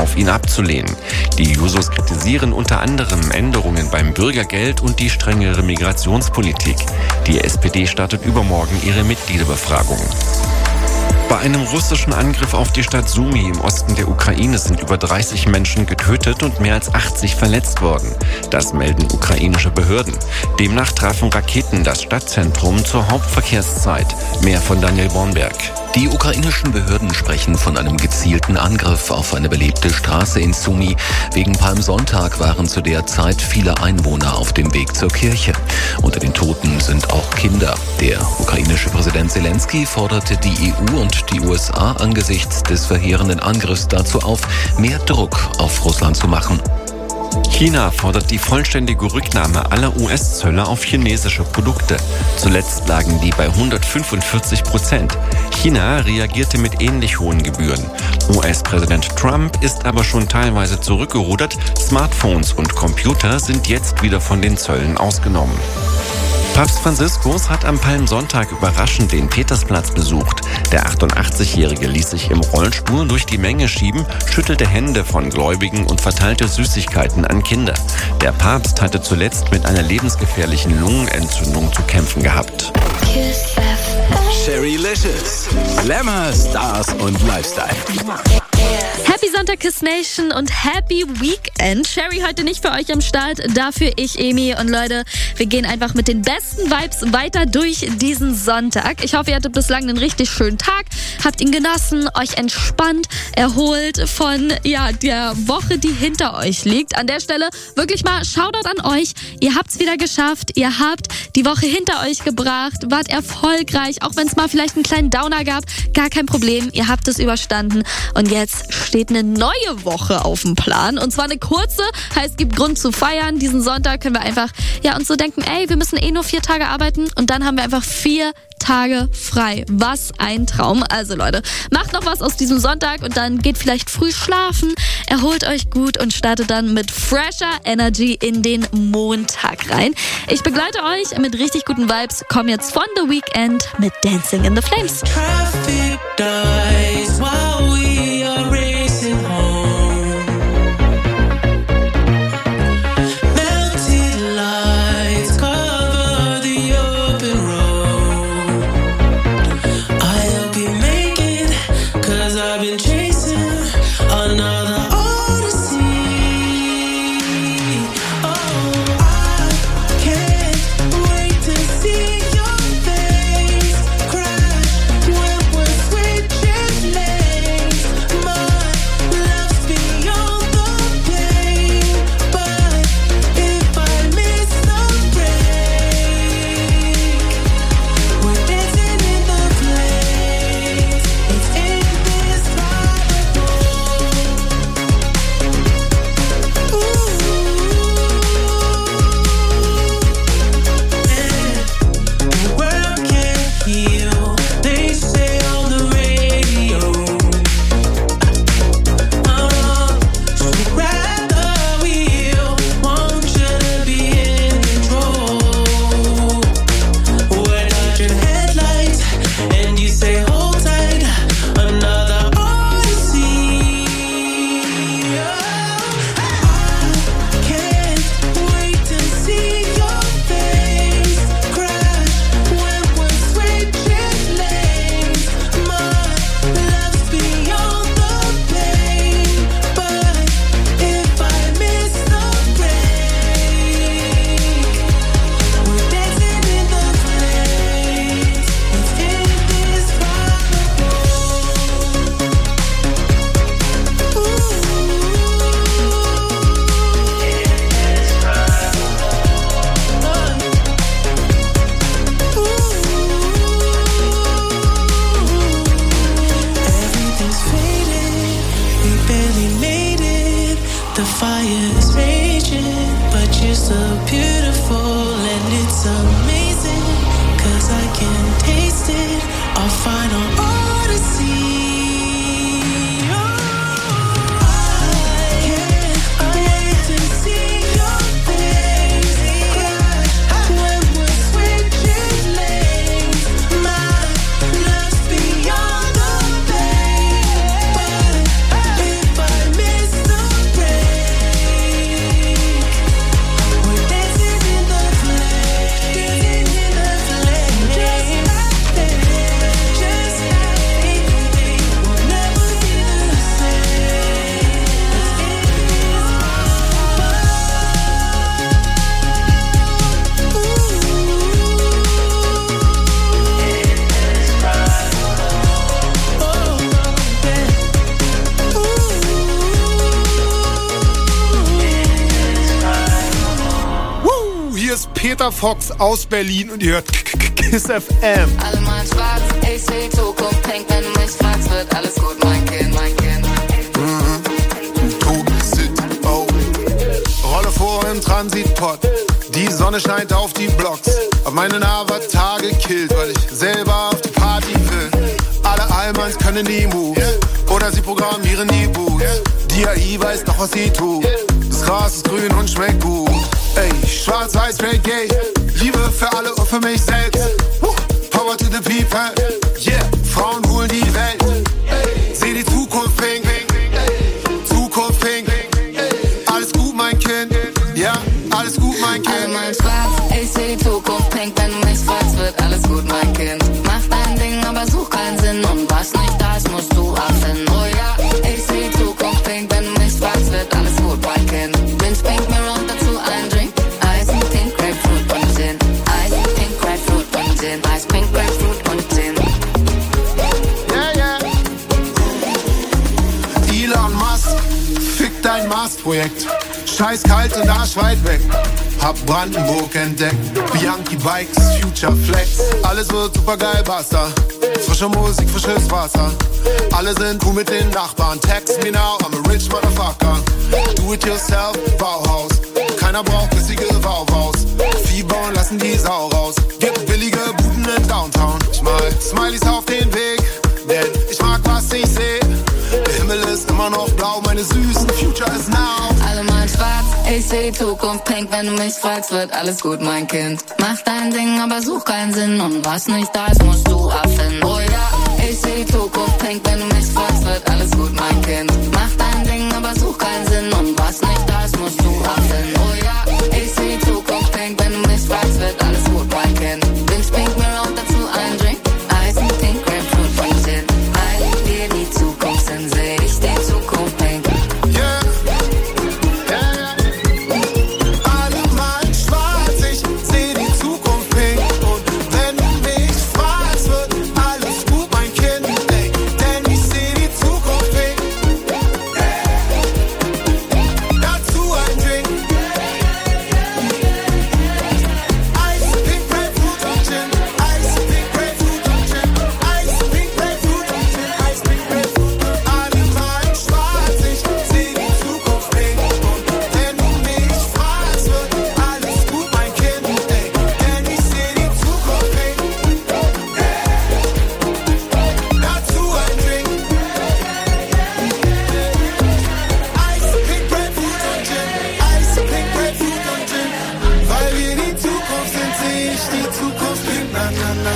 auf ihn abzulehnen. Die Jusos kritisieren unter anderem Änderungen beim Bürgergeld und die strengere Migrationspolitik. Die SPD startet übermorgen ihre Mitgliederbefragung. Bei einem russischen Angriff auf die Stadt Sumy im Osten der Ukraine sind über 30 Menschen getötet und mehr als 80 verletzt worden. Das melden ukrainische Behörden. Demnach trafen Raketen das Stadtzentrum zur Hauptverkehrszeit. Mehr von Daniel Bornberg. Die ukrainischen Behörden sprechen von einem gezielten Angriff auf eine belebte Straße in Sumy. Wegen Palmsonntag waren zu der Zeit viele Einwohner auf dem Weg zur Kirche. Unter den Toten sind auch Kinder. Der ukrainische Präsident Zelensky forderte die EU und die USA angesichts des verheerenden Angriffs dazu auf, mehr Druck auf Russland zu machen. China fordert die vollständige Rücknahme aller US-Zölle auf chinesische Produkte. Zuletzt lagen die bei 145%. China reagierte mit ähnlich hohen Gebühren. US-Präsident Trump ist aber schon teilweise zurückgerudert. Smartphones und Computer sind jetzt wieder von den Zöllen ausgenommen. Papst Franziskus hat am Palmsonntag überraschend den Petersplatz besucht. Der 88-Jährige ließ sich im Rollstuhl durch die Menge schieben, schüttelte Hände von Gläubigen und verteilte Süßigkeiten an Kinder. Der Papst hatte zuletzt mit einer lebensgefährlichen Lungenentzündung zu kämpfen gehabt. Sherrylicious, Glamour, Stars und Lifestyle. Happy Sonntag, Kiss Nation und Happy Weekend. Sherry heute nicht für euch am Start, dafür ich, Emi. Und Leute, wir gehen einfach mit den besten Vibes weiter durch diesen Sonntag. Ich hoffe, ihr hattet bislang einen richtig schönen Tag, habt ihn genossen, euch entspannt, erholt von der Woche, die hinter euch liegt. An der Stelle wirklich mal Shoutout an euch. Ihr habt's wieder geschafft, ihr habt die Woche hinter euch gebracht, wart erfolgreich, auch wenn es mal vielleicht einen kleinen Downer gab. Gar kein Problem, ihr habt es überstanden. Und jetzt steht eine neue Woche auf dem Plan. Und zwar eine kurze, heißt, es gibt Grund zu feiern. Diesen Sonntag können wir einfach uns so denken, wir müssen nur 4 Tage arbeiten und dann haben wir einfach 4 Tage frei. Was ein Traum. Also Leute, macht noch was aus diesem Sonntag und dann geht vielleicht früh schlafen, erholt euch gut und startet dann mit fresher Energy in den Montag rein. Ich begleite euch mit richtig guten Vibes. Komm jetzt von The Weeknd mit Dancing in the Flames. Traffic dies while we are racing home. Melted lights cover the open road. I'll be making, 'cause I've been chasing another odyssey. Oh, I can't wait to see your face crash when we're switching lanes. My love's beyond the pain, but if I miss the break, we're dancing in the flames. It's indescribable. The world can't heal, they say on the radio. So grab the wheel, want you to be in control. We're dodging headlights, and you say hold tight, another odyssey. I can't wait to see your face crash when we're switching lanes. My love's beyond the pain, but if I miss the break, we're dancing in the flames. It's indescribable. Everything's faded, we barely made it. The fire is raging, but you're so beautiful and it's amazing. 'Cause I can taste it, our final odyssey. I can't wait to see your face crash when we're switching lanes. My love's beyond the pain, but if I miss Peter Fox aus Berlin und ihr hört KISS FM. Alle mal schwarz, ich seh Zukunft pink, wenn du mich fragst, wird alles gut, mein Kind, mein Kind. Oh. Rolle vor im Transitpot, die Sonne scheint auf die Blocks. Hab meinen Avatar gekillt, weil ich selber auf die Party will. Alle Allmanns können die Moves, oder sie programmieren die Boots. Die AI weiß doch, was sie tut. Das Gras ist grün und schmeckt gut. Ey, schwarz-weiß, straight gay. Liebe für alle und für mich selbst. Power to the people. Yeah, Frauen holen die Welt. Seh die Zukunft pink. Zukunft pink. Alles gut, mein Kind. Ja, alles gut, mein Kind. Alle mal schwarz, ich seh die Zukunft pink, wenn du mich fragst, wird alles gut, mein Kind. Mach dein Ding, aber such keinen Sinn. Und was nicht da ist, musst du abfinden. Oh ja, ich seh die Zukunft pink, wenn du mich fragst, wird alles gut, mein Kind. Binge pink, mir und dazu ein Drink. Ice, pink, Grapefruit und Gin. Ice, pink, Grapefruit und Gin. Ice, pink, Grapefruit und Gin. Yeah, yeah. Elon Musk, fick dein Mars-Projekt. Scheiß kalt und arschweit weg. Hab Brandenburg entdeckt. Bianchi Bikes, Future Flex. Alles wird super geil, basta. Frische Musik, frisches Wasser. Alle sind cool mit den Nachbarn. Text me now, I'm a rich motherfucker. Do it yourself, Bauhaus. Keiner braucht bissige Wauwaus. Vieh bauen, lassen die Sau raus. Gibt billige Buden in Downtown. Ich mal Smileys auf den Weg, denn ich mag, was ich seh. Der Himmel ist immer noch blau, meine süßen Future is now. Alle mal schwarz, ich seh die Zukunft pink, wenn du mich fragst, wird alles gut, mein Kind. Mach dein Ding, aber such keinen Sinn. Und was nicht da ist, musst du abfinden. Oh ja, ich seh die Zukunft pink, wenn du mich fragst, wird alles gut, mein Kind. Mach dein Ding, aber such keinen Sinn. Und was nicht da ist, musst du abfinden. Oh ja, ich seh die Zukunft pink, wenn du mich fragst, wird alles gut, mein Kind. Binge pink, mir und dazu ein Drink. Ice, pink, Grapefruit und Gin. All dir die Zukunft sind, seh ich die Zukunft pink. Yeah. Alle malen schwarz, ich seh die Zukunft pink. Und wenn du mich fragst, wird alles gut, mein Kind. Ey, denn ich seh die Zukunft pink. Dazu ein Drink. Ice, pink, Grapefruit und Gin. Ice, pink, Grapefruit und Gin. Ice, pink, Grapefruit und Gin. Ice, pink, Grapefruit. Alle malen schwarz, ich seh die Zukunft pink. Und wenn du mich fragst, wird alles gut, mein Kind. Ey, denn ich seh die Zukunft pink. Dazu ein Drink. Ice, pink, Grapefruit und Gin. Ice, pink, Grapefruit und Gin. Weil wir die Zukunft sind, seh ich die Zukunft pink. Na, na, na.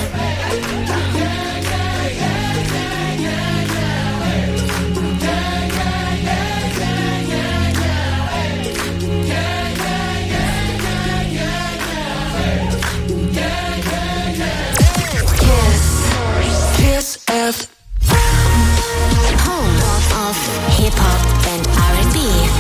Kiss F. Home of hip hop and R&B.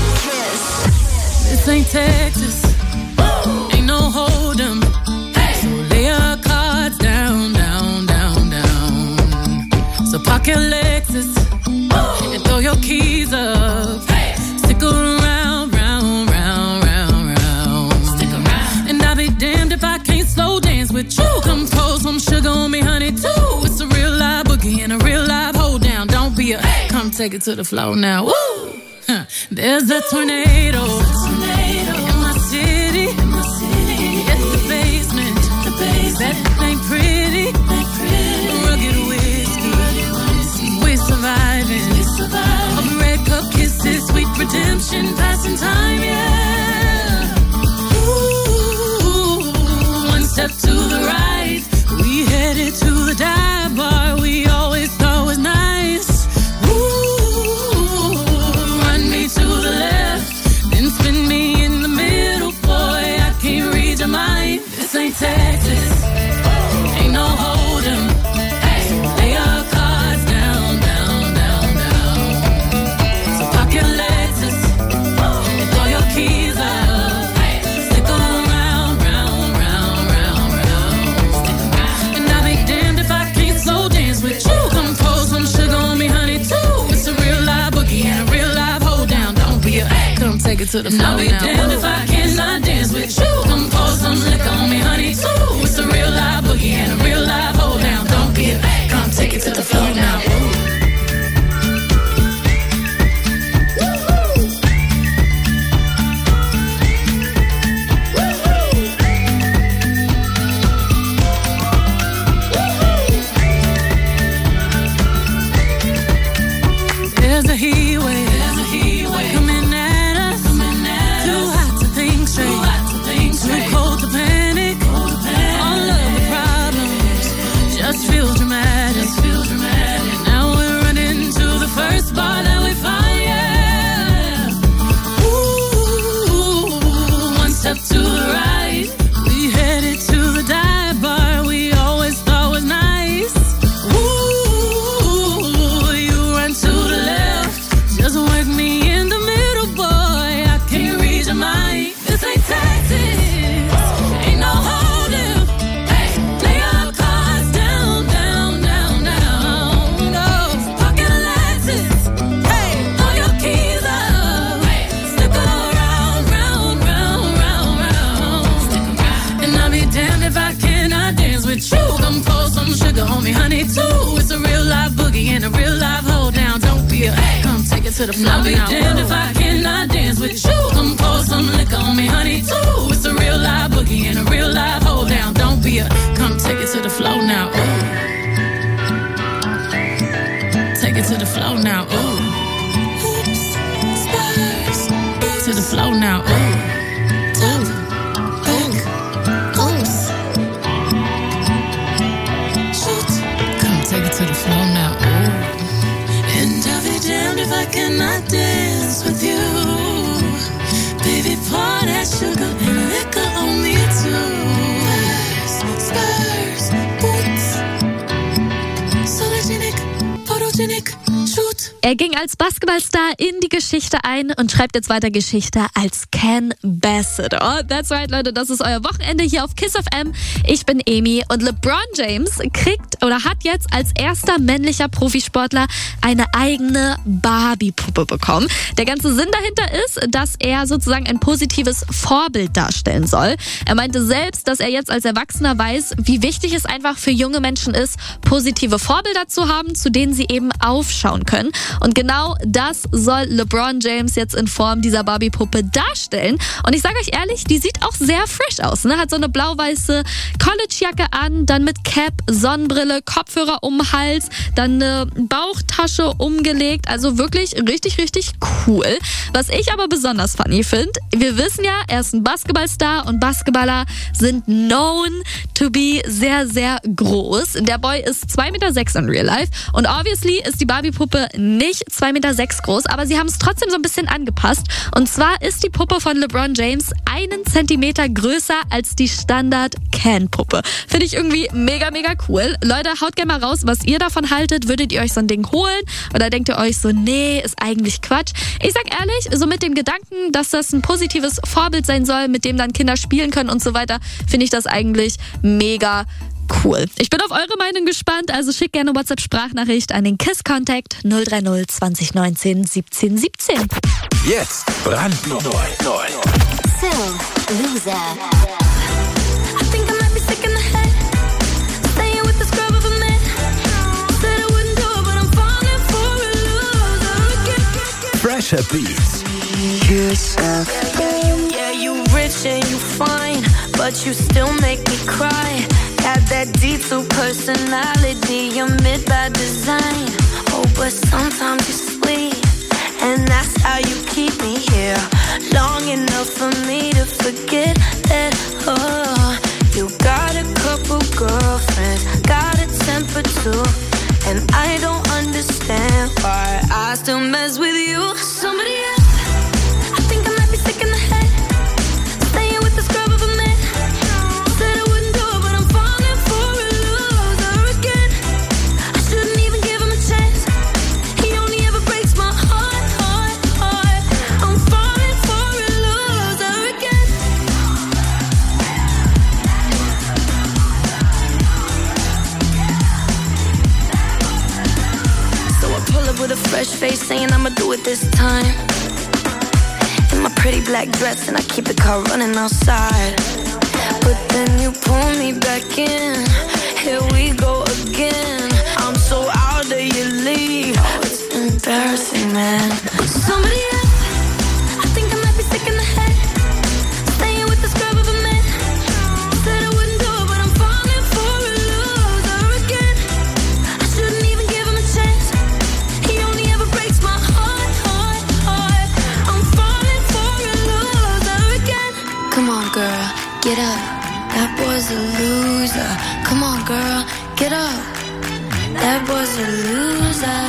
This ain't Texas, ain't no hold 'em. So lay your cards down, down, down, down. So park your Lexus and throw your keys up. Stick around, round, round, round, round. Stick around. And I'll be damned if I can't slow dance with you. Come pour some sugar on me, honey, too. It's a real live boogie and a real live hold down. Don't be a come take it to the floor now. Woo! Huh. There's a tornado in my city. It's the basement. That ain't pretty. Rugged whiskey. We're surviving. Of red cup kisses, sweet redemption, passing time, yeah. Ooh, one step to the right. We headed to the dive bar we always thought was nice. Ooh, run me to the left, then spin me in the middle, boy. I can't read your mind. This ain't Texas, ain't no hold 'em. Lay your cards down, down, down, down. So park your Lexus and throw your keys up. Stick around, round, round, round, round. And I'll be damned if I can't slow dance with you. Come pour some sugar on me, honey, too. It's a real live boogie and a real live hold down. Don't be a come take it to the floor. I'll be damned if I can't can I dance with you? Come pour some liquor on me, honey, too. It's a real live boogie and a real live hold down. Don't be a come take it to the floor now. There's a heat wave coming at us. Too hot to think straight, too cold to panic. All of the problems just feel dramatic. Now we're running to the first bar that we find. Yeah. Ooh, one step to the right, we headed to the dive bar we always thought was nice. Ooh, you run to the left, just work me in the middle, boy. I can't read your mind. This ain't Texas, ain't no holding. Hey, lay your cards down, down, down, down. No, pocket Alexis. Hey, throw your keys up. Hey, stick around, round, round, round, round. And I'll be damned if I cannot dance with you. Come pour some sugar on me, honey, too. It's a real live boogie and a real live hold down. Don't be a come take it to the floor. I'll be damned if I cannot dance with you. Come pour some liquor on me, honey, too. It's a real live boogie and a real live hold down. Don't be a come take it to the floor now. Ooh. Take it to the floor now. Ooh. Oops, stars. To the floor now. Ooh. Ooh. Take it to the floor now, ooh. And I'll be damned if I cannot dance with you. Baby, pour that sugar and liquor on me too. Spurs, boots, sologenic, photogenic, shoot. Er ging als Basketballstar in die Geschichte ein und schreibt jetzt weiter Geschichte als Ken Bassett. Oh, that's right, Leute, das ist euer Wochenende hier auf Kiss FM. Ich bin Emi und LeBron James hat jetzt als erster männlicher Profisportler eine eigene Barbie-Puppe bekommen. Der ganze Sinn dahinter ist, dass er sozusagen ein positives Vorbild darstellen soll. Er meinte selbst, dass er jetzt als Erwachsener weiß, wie wichtig es einfach für junge Menschen ist, positive Vorbilder zu haben, zu denen sie eben aufschauen können. Und genau das soll LeBron James jetzt in Form dieser Barbie-Puppe darstellen. Und ich sage euch ehrlich, die sieht auch sehr fresh aus. Ne? Hat so eine blau-weiße Collegejacke an, dann mit Cap, Sonnenbrille, Kopfhörer um den Hals, dann eine Bauchtasche umgelegt. Also wirklich richtig, richtig cool. Was ich aber besonders funny finde, wir wissen ja, er ist ein Basketballstar und Basketballer sind known to be sehr, sehr groß. Der Boy ist 2,6 Meter in real life und obviously ist die Barbie-Puppe nicht 2,6 Meter groß, aber sie haben es trotzdem so ein bisschen angepasst. Und zwar ist die Puppe von LeBron James 1 Zentimeter größer als die Standard-Ken-Puppe. Finde ich irgendwie mega, mega cool. Leute, haut gerne mal raus, was ihr davon haltet. Würdet ihr euch so ein Ding holen? Oder denkt ihr euch so, nee, ist eigentlich Quatsch? Ich sag ehrlich, so mit dem Gedanken, dass das ein positives Vorbild sein soll, mit dem dann Kinder spielen können und so weiter, finde ich das eigentlich mega cool. Ich bin auf eure Meinung gespannt, also schickt gerne WhatsApp-Sprachnachricht an den KISS-Contact 030 2019 17 17. Jetzt brandneu. So, Loser. I think I might be sick in the head. Staying with the scrub of a man. Said I wouldn't do it, but I'm falling for a loser again. Fresher Beats. Kiss FM. Yeah, you rich and you fine, but you still make me cry. Got that D2 personality, you're mid by design. Oh, but sometimes you're sweet, and that's how you keep me here. Long enough for me to forget that, oh, you got a couple girlfriends, got a temper too, and I don't understand why I still mess with you. Somebody else, I think I might be sick in the head. Staying with the scrub of a man. Said I wouldn't do it, but I'm falling for a loser again. I shouldn't even give him a chance. He only ever breaks my heart. I'm falling for a loser again. black dress and I keep the car running outside. But then you pull me back in. Here we go again. I'm so out of your league. Oh, it's embarrassing, man. Somebody else, I think I might be sick in the head. Staying with the scrub of a man. Said I wouldn't do it, but I'm falling for a loser again. I shouldn't even give him a chance. He only ever breaks my heart. I'm falling for a loser again. Come on, girl, get up. That boy's a loser. Come on, girl, get up. That boy's a loser.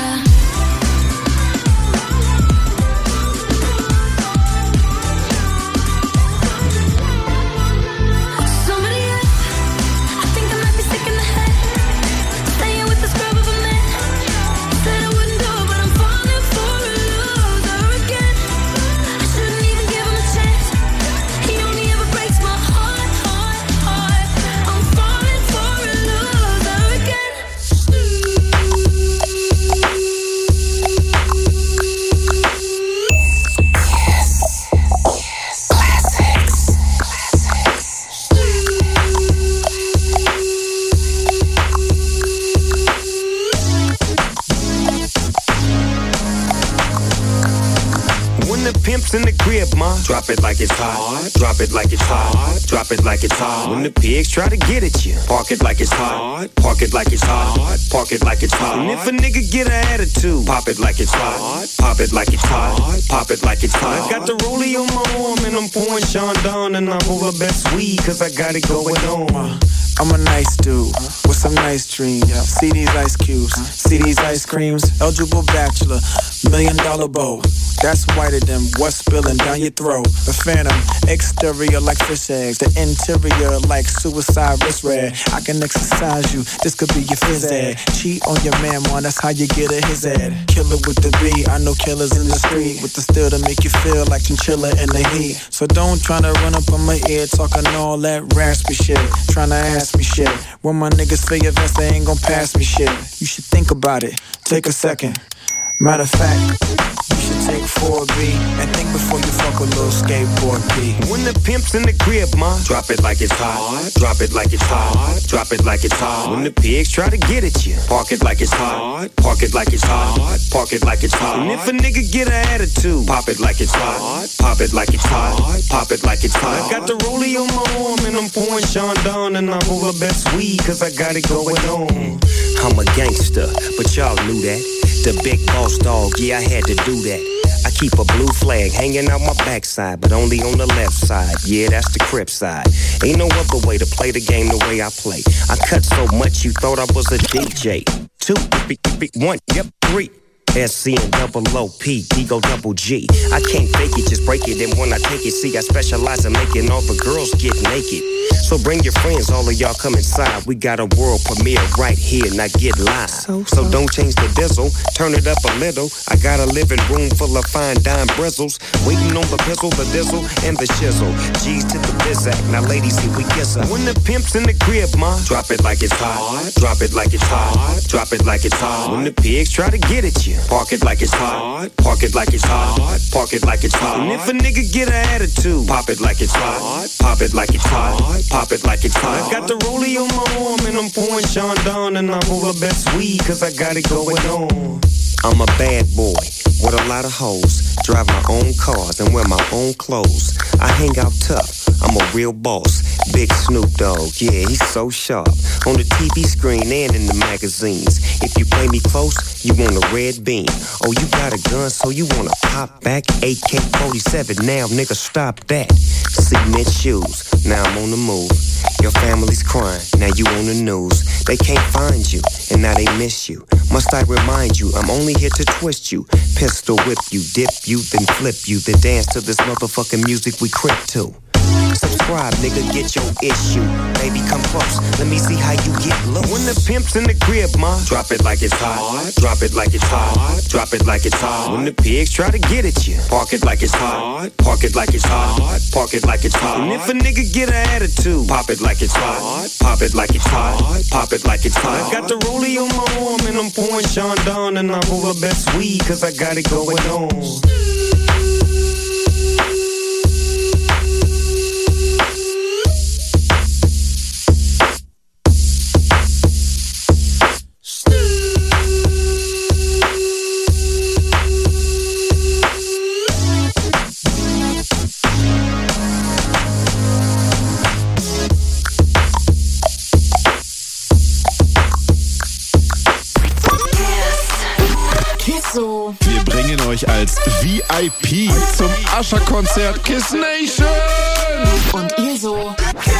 In the crib, ma. Drop it like it's hot. Drop it like it's hot. Drop it like it's hot. When the pigs try to get at you, park it like it's hot. Park it like it's hot. Park it like it's hot. And if a nigga get an attitude, pop it like it's hot. Pop it like it's hot. Pop it like it's hot. I got the rollie on my arm and I'm pouring Sean down and I'm over best weed cause I got it going on. I'm a nice dude with some nice dreams. See these ice cubes, see these ice creams. Eligible bachelor, $1 million bow. That's whiter than what's spilling down your throat. The phantom, exterior like fish eggs. The interior like suicide wrist red. I can exercise you, this could be your phys ed. Cheat on your man, man, that's how you get a his ed. Killer with the B, I know killers in the street. With the steel to make you feel like chinchilla in the heat. So don't tryna run up on my ear talking all that raspy shit. Tryna ask me shit. When my niggas feel your vest, they ain't gon' pass me shit. You should think about it, take a second. Matter of fact, you should take 4B and think before you fuck a little skateboard B. When the pimp's in the crib, ma, drop it like it's hot. Drop it like it's hot. Drop it like it's hot. When the pigs try to get at you, park it like it's hot. Park it like it's hot. Park it like it's hot. And if a nigga get an attitude, pop it like it's hot. Pop it like it's hot. Pop it like it's hot. I got the rollie on my arm and I'm pouring Sean down and I'm over best weed cause I got it going on. I'm a gangster, but y'all knew that. The big boss dog, yeah, I had to do that. I keep a blue flag hanging out my backside, but only on the left side. Yeah, that's the Crip side. Ain't no other way to play the game the way I play. I cut so much you thought I was a DJ. 2, 1, yep, 3. SC&OOP, Ego double G. I can't fake it, just break it. And when I take it, see, I specialize in making all the girls get naked. So bring your friends, all of y'all come inside. We got a world premiere right here, now get live. So don't change the diesel, turn it up a little. I got a living room full of fine dime bristles. Waiting on the pistol, the dizzle, and the shizzle. G's to the bizac, now ladies, here we kiss her. When the pimp's in the crib, ma, drop it like it's hot. Drop it like it's hot. Drop it like it's hot. When the pigs try to get at you, park it like it's hot. Park it like it's hot. Park it like it's hot. And if a nigga get an attitude, pop it like it's hot. Pop it like it's hot. Pop it like it's hot. I got the rollie on my arm and I'm pouring Sean down and I'm over best weed cause I got it going on. I'm a bad boy with a lot of hoes. Drive my own cars and wear my own clothes. I hang out tough, I'm a real boss. Big Snoop Dogg, yeah, he's so sharp. On the TV screen and in the magazines. If you play me close, you want a red beam. Oh, you got a gun, so you wanna pop back? AK-47, now nigga, stop that. Cement shoes, now I'm on the move. Your family's crying, now you on the news. They can't find you, and now they miss you. Must I remind you, I'm only here to twist you. Pistol whip you, dip you, then flip you. Then dance to this motherfucking music we crip to. Subscribe, nigga, get your issue. Baby, come close, let me see how you get loose. When the pimp's in the crib, ma, drop it like it's hot. Drop it like it's hot. Drop it like it's hot. When the pigs try to get at you, park it like it's hot. Park it like it's hot. Park it like it's hot. And if a nigga get an attitude, pop it like it's hot. Pop it like it's hot. Pop it like it's hot. I got the rollie on my arm and I'm pouring Sean down and I'm over best weed cause I got it going on. VIP zum Ascher-Konzert Kiss Nation. Und ihr so?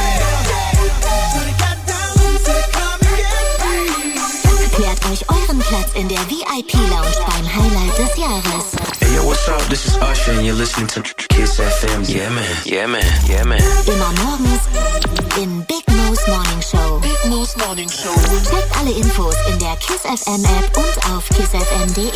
Klärt euch euren Platz in der VIP-Lounge beim Highlight des Jahres. Hey, yo, what's up? This is Usher and you're listening to Kiss FM. Yeah, man. Yeah, man. Yeah, man. Immer morgens in Big Mo's Morning Show. Big Mo's Morning Show. Checkt alle Infos in der Kiss FM App und auf kissfm.de.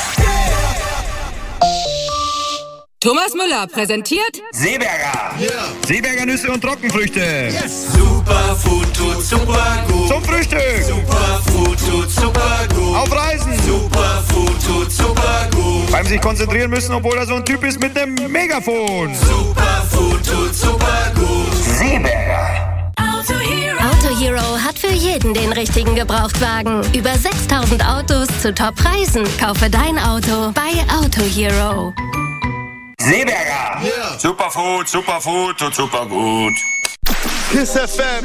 Thomas Müller präsentiert Seeberger. Yeah. Seeberger Nüsse und Trockenfrüchte. Yes. Superfood tut super gut. Zum Frühstück. Superfood tut super gut. Auf Reisen. Superfood tut super gut. Beim sich konzentrieren müssen, obwohl er so ein Typ ist mit einem Megafon. Superfood tut super gut. Seeberger. Auto Hero hat für jeden den richtigen Gebrauchtwagen. Über 6000 Autos zu Top-Preisen. Kaufe dein Auto bei Auto Hero. Seeberger. Yeah. Superfood tut super gut. Kiss FM.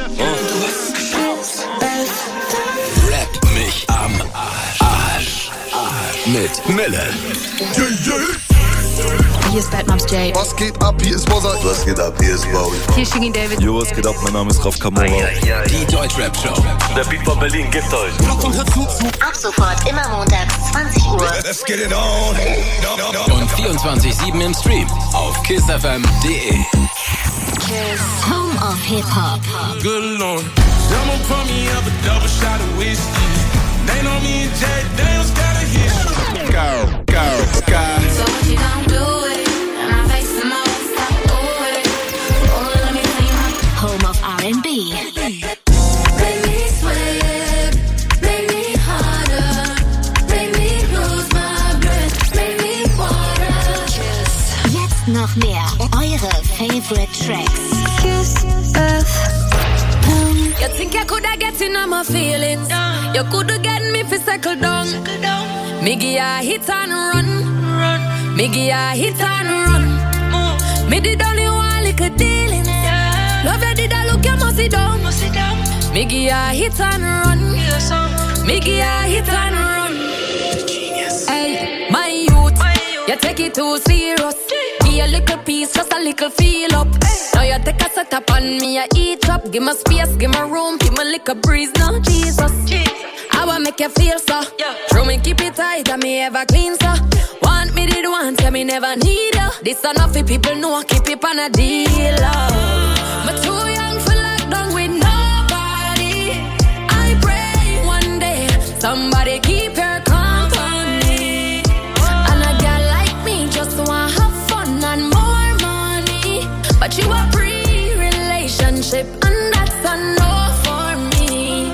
Rap mich am Arsch. Mit Mille. Hier ist Bad Moms J. Was geht ab? Hier ist Bozza. Was geht ab? Hier ist Bowie. Hier ist Shiggy David. Jo, was geht ab? Mein Name ist Raf Kamora. Die Deutschrap-Show. Der Beat von Berlin gibt euch. Ab sofort immer montags 20 Uhr. Let's get it on. Und 24/7 im Stream auf kissfm.de. Home of Hip-Hop. Good Lord. Someone pour me up a double shot of whiskey. They know me and Jay Daniels got a hit. Go. So what you gon' do it? And I face the most, do it. Oh, let me tell you. Home of R&B. Make me sweat, make me harder, make me lose my breath, make me water. Jetzt noch mehr. Eure Favorite Tracks. Kiss You think I coulda get in on my feelings? You coulda get me fi settle down. Me give ya hit and run. Me give ya hit and run. Me did only one little dealing. Love you did I look you must sit down. Me give ya hit and run. Me give ya hit and run. Hey, my youth, you take it too serious. Be a little piece, just a little feel up. Now you take a set up on me, I eat up. Give me space, give me room, give me little breeze. Now Jesus, I wanna make you feel so. Throw me, keep it tight, and me ever clean so. Want me did once, yeah, me never need you. This enough for people know, keep it on a deal. But too young for lockdown with nobody. I pray one day somebody keep your company. And a girl like me just wanna have fun and more money. But you a pre-relationship and that's a no for me.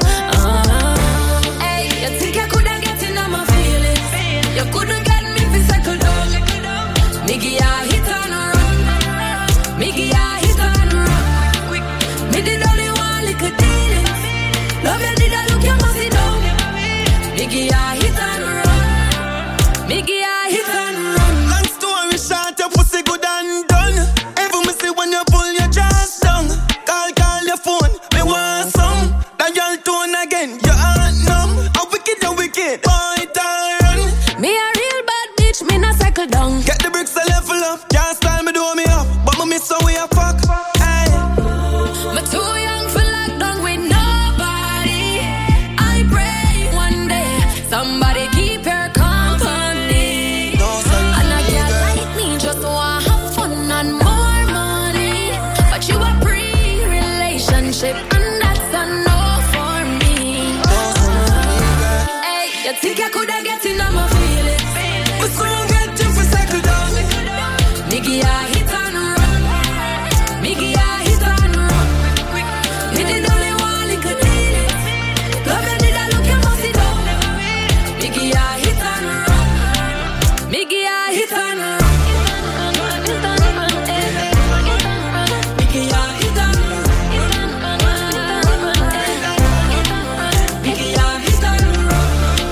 Hey, you think I coulda get in on my feelings? You coulda get me fi settle down. Me give ya hit and run. Me give ya hit and run. Me did only one little dealing. Love you did I look you must sit down. Me give ya hit and run. Me give ya hit and run. Long story short, your pussy good and done. Every me see when you pull your jaws down. Call your phone, me want some. That y'all tone again, you heart numb. A wicked, boy, run. Me a real bad bitch, me not cycle down. Get the bricks a level up, can't style me do me up. But me miss how we a fuck. Hey. Me too young for lockdown with nobody. I pray one day somebody keep your company. And a girl like me just wanna have fun and more money. But you a pre-relationship and that's a no for me. Hey, you think I coulda get in on my feelings? But soon get you for cycle down. Me give ya hit and run. Me give ya hit and run. Me did only one little dealing. Love you did I look you must sit down. Me give ya hit and run. Me give ya hit and run. Me give ya hit and run. Me give ya hit and run.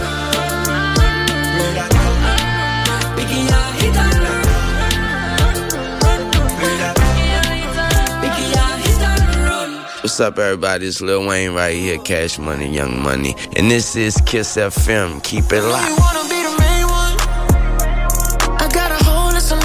Me give ya hit and run. What's up, everybody? It's Lil Wayne right here, Cash Money, Young Money. And this is Kiss FM. Keep it locked. You wanna be the main one? I got a whole list of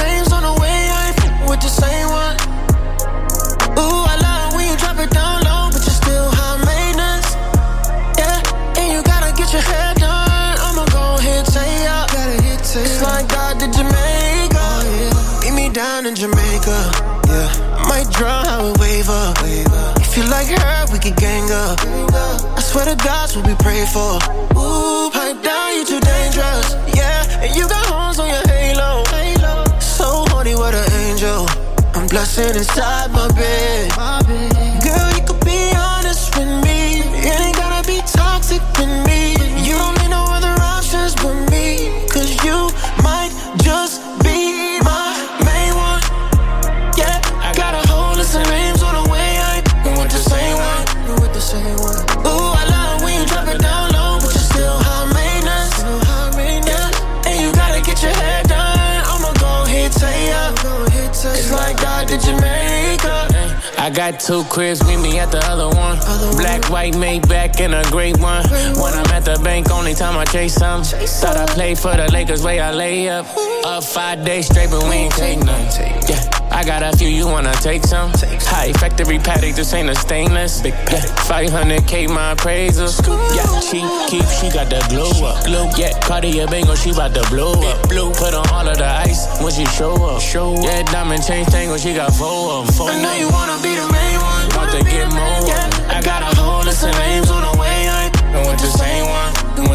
down in Jamaica. Yeah, might drown how we wave up. If you like her, we can gang up. I swear to God's what we pray for. Ooh, pipe down, you too dangerous. Yeah, and you got horns on your halo. So horny, what an angel. I'm blushing inside my bed. Girl, you could be honest with me. It ain't gotta be toxic with me. You don't need no other options but me. Cause you might just be my main one. Yeah, I got a whole list of names on the way. I ain't f***ing with the same one. Ooh, I love when you drop it down low, but you're still high maintenance. Yeah, and you gotta get your hair done. I'ma go ahead, tell ya. It's like God did Jamaica. I got 2 cribs, meet me at the other one. Black, white, Maybach, and a great one. When I'm at the bank, only time I chase some. Thought I played for the Lakers, way I lay up. Up 5 days straight, but we ain't take none. Yeah, I got a few, you wanna take some? High factory paddock, this ain't a stainless. Big pack, 500K my appraisal. Yeah, she got the glow up. Yeah, Cartier Bango, she bout to blow up. Put on all of the ice when she show up. Yeah, diamond chain tango, she got 4 of them. I know you wanna be the main one. About to get more. Yeah, I got a whole list of names on the way. I ain't with the same one.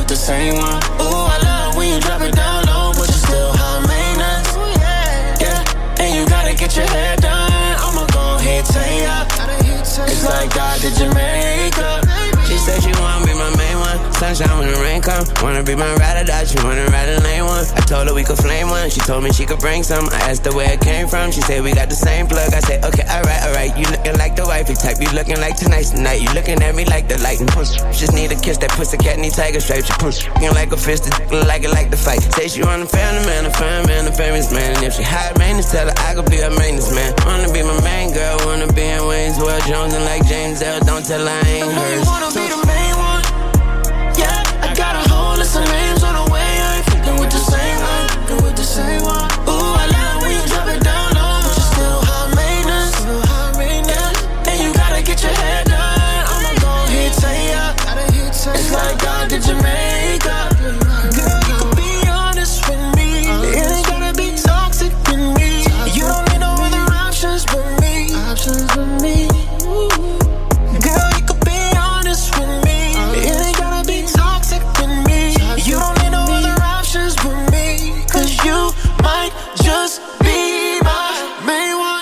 Ooh, I love when you drop it down low, but you're still high maintenance. Yeah, and you gotta get your hair done. I'ma go ahead, tell ya. It's like God did Jamaica. She said she wanna be my main one. Sunshine when the rain come. Wanna be my ride or die, she wanna ride a lane one. I told her we could flame one. She told me she could bring some. I asked her where it came from. She said we got the same plug. I said okay, alright. You looking like the wifey type. You looking like tonight's the night. You looking at me like the light and push. Just need a kiss. That pussycat need tiger stripes. You push. Looking like a fist. Like it like the fight. Say she want a family man, a fine man, a famous man. And if she high maintenance, tell her I could be her maintenance man. Wanna be my main girl. Wanna be in Wayne's World Jones and like James L. Don't tell her I ain't hers. You wanna be the main one? Yeah, I got a whole list of names on the way. I ain't f***ing with the same one. Ooh, I love when you drop it down low, but you're still high maintenance. Yeah, and you gotta get your hair done. I'ma go ahead, tell ya. It's like God did Jamaica. Girl, you can be honest with me. It ain't gotta be toxic with me. You don't need no other options but me. Girl, you can be honest with me. It ain't gotta be toxic with me. You don't need no other options but me. Cause you might just be my main one.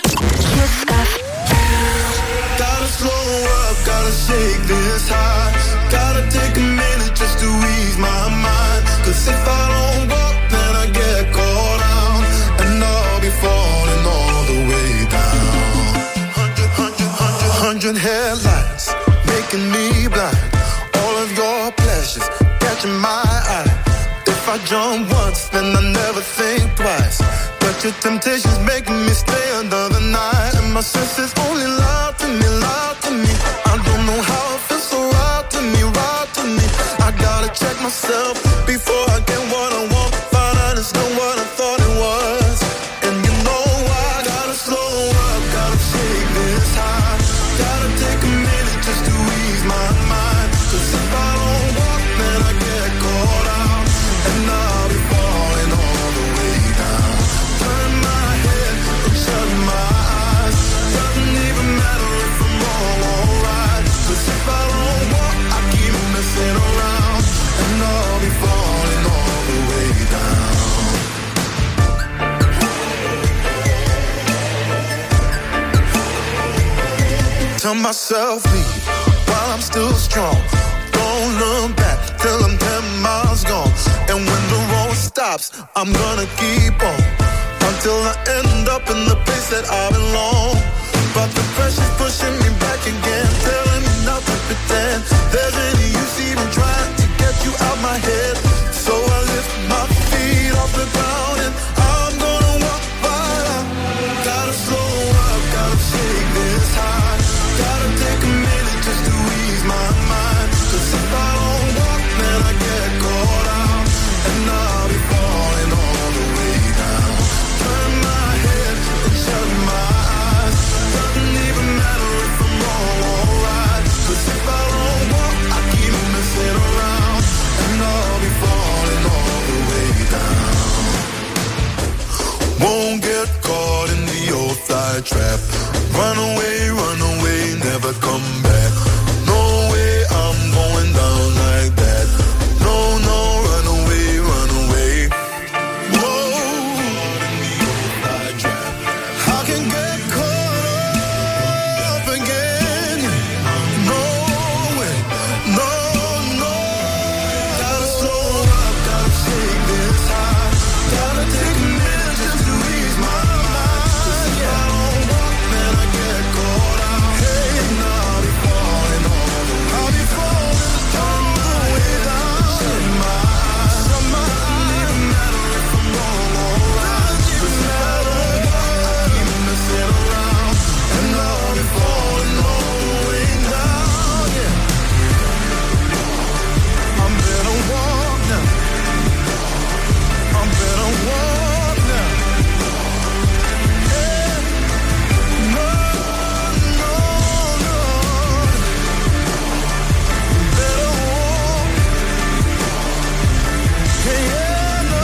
Gotta slow up, gotta shake this high. Gotta take a minute just to ease my mind. Cause if I don't walk, then I get caught out. And I'll be falling all the way down. 100 headlights, making me blind. All of your pleasures, catching my eye. If I jump once, then I never think twice. But your temptation's making me stay another night. And my senses only lie to me. I don't know how it feels so right to me. I gotta check myself before I get what I want. Find out it's not what I thought it was. And you know I gotta slow up, gotta shake this high. Gotta take a minute just to ease my mind. Cause if I don't walk, then I get caught out. And I'll be falling all the way down. Turn my head and shut my eyes. Doesn't even matter if I'm wrong or right. Cause if I don't walk, I keep messing around. And I'll be falling all the way down. Tell myself leave while I'm still strong. Don't look back till I'm 10 miles gone. And when the road stops, I'm gonna keep on until I end up in the place that I belong. But the pressure's pushing me back again, telling me not to pretend there's any use even trying to get you out my head. So I lift my feet off the ground and I'm gonna walk right out. Gotta slow up, gotta shake this high. Gotta take a minute just to ease my mind. Cause if I don't walk, then I get caught out. And I'll be falling all the way down. Turn my head and shut my eyes. Doesn't even matter if I'm wrong or right. trap. Run away, never come back. No way, I'm going down like that. No, run away. Whoa, I can get caught up again. No way, no. Gotta slow up, gotta take this high. Gotta take a minute just to ease my mind. Yeah, I don't walk, then I get caught out. Hey, now I'll be falling all the way down. Shut my eyes, even matter if I'm wrong or right. Just matter what, I keep messing around, and I'll be falling all the way down. Yeah, I'm better walk now. I'm better walk now. Yeah. No. Better walk. Yeah, no.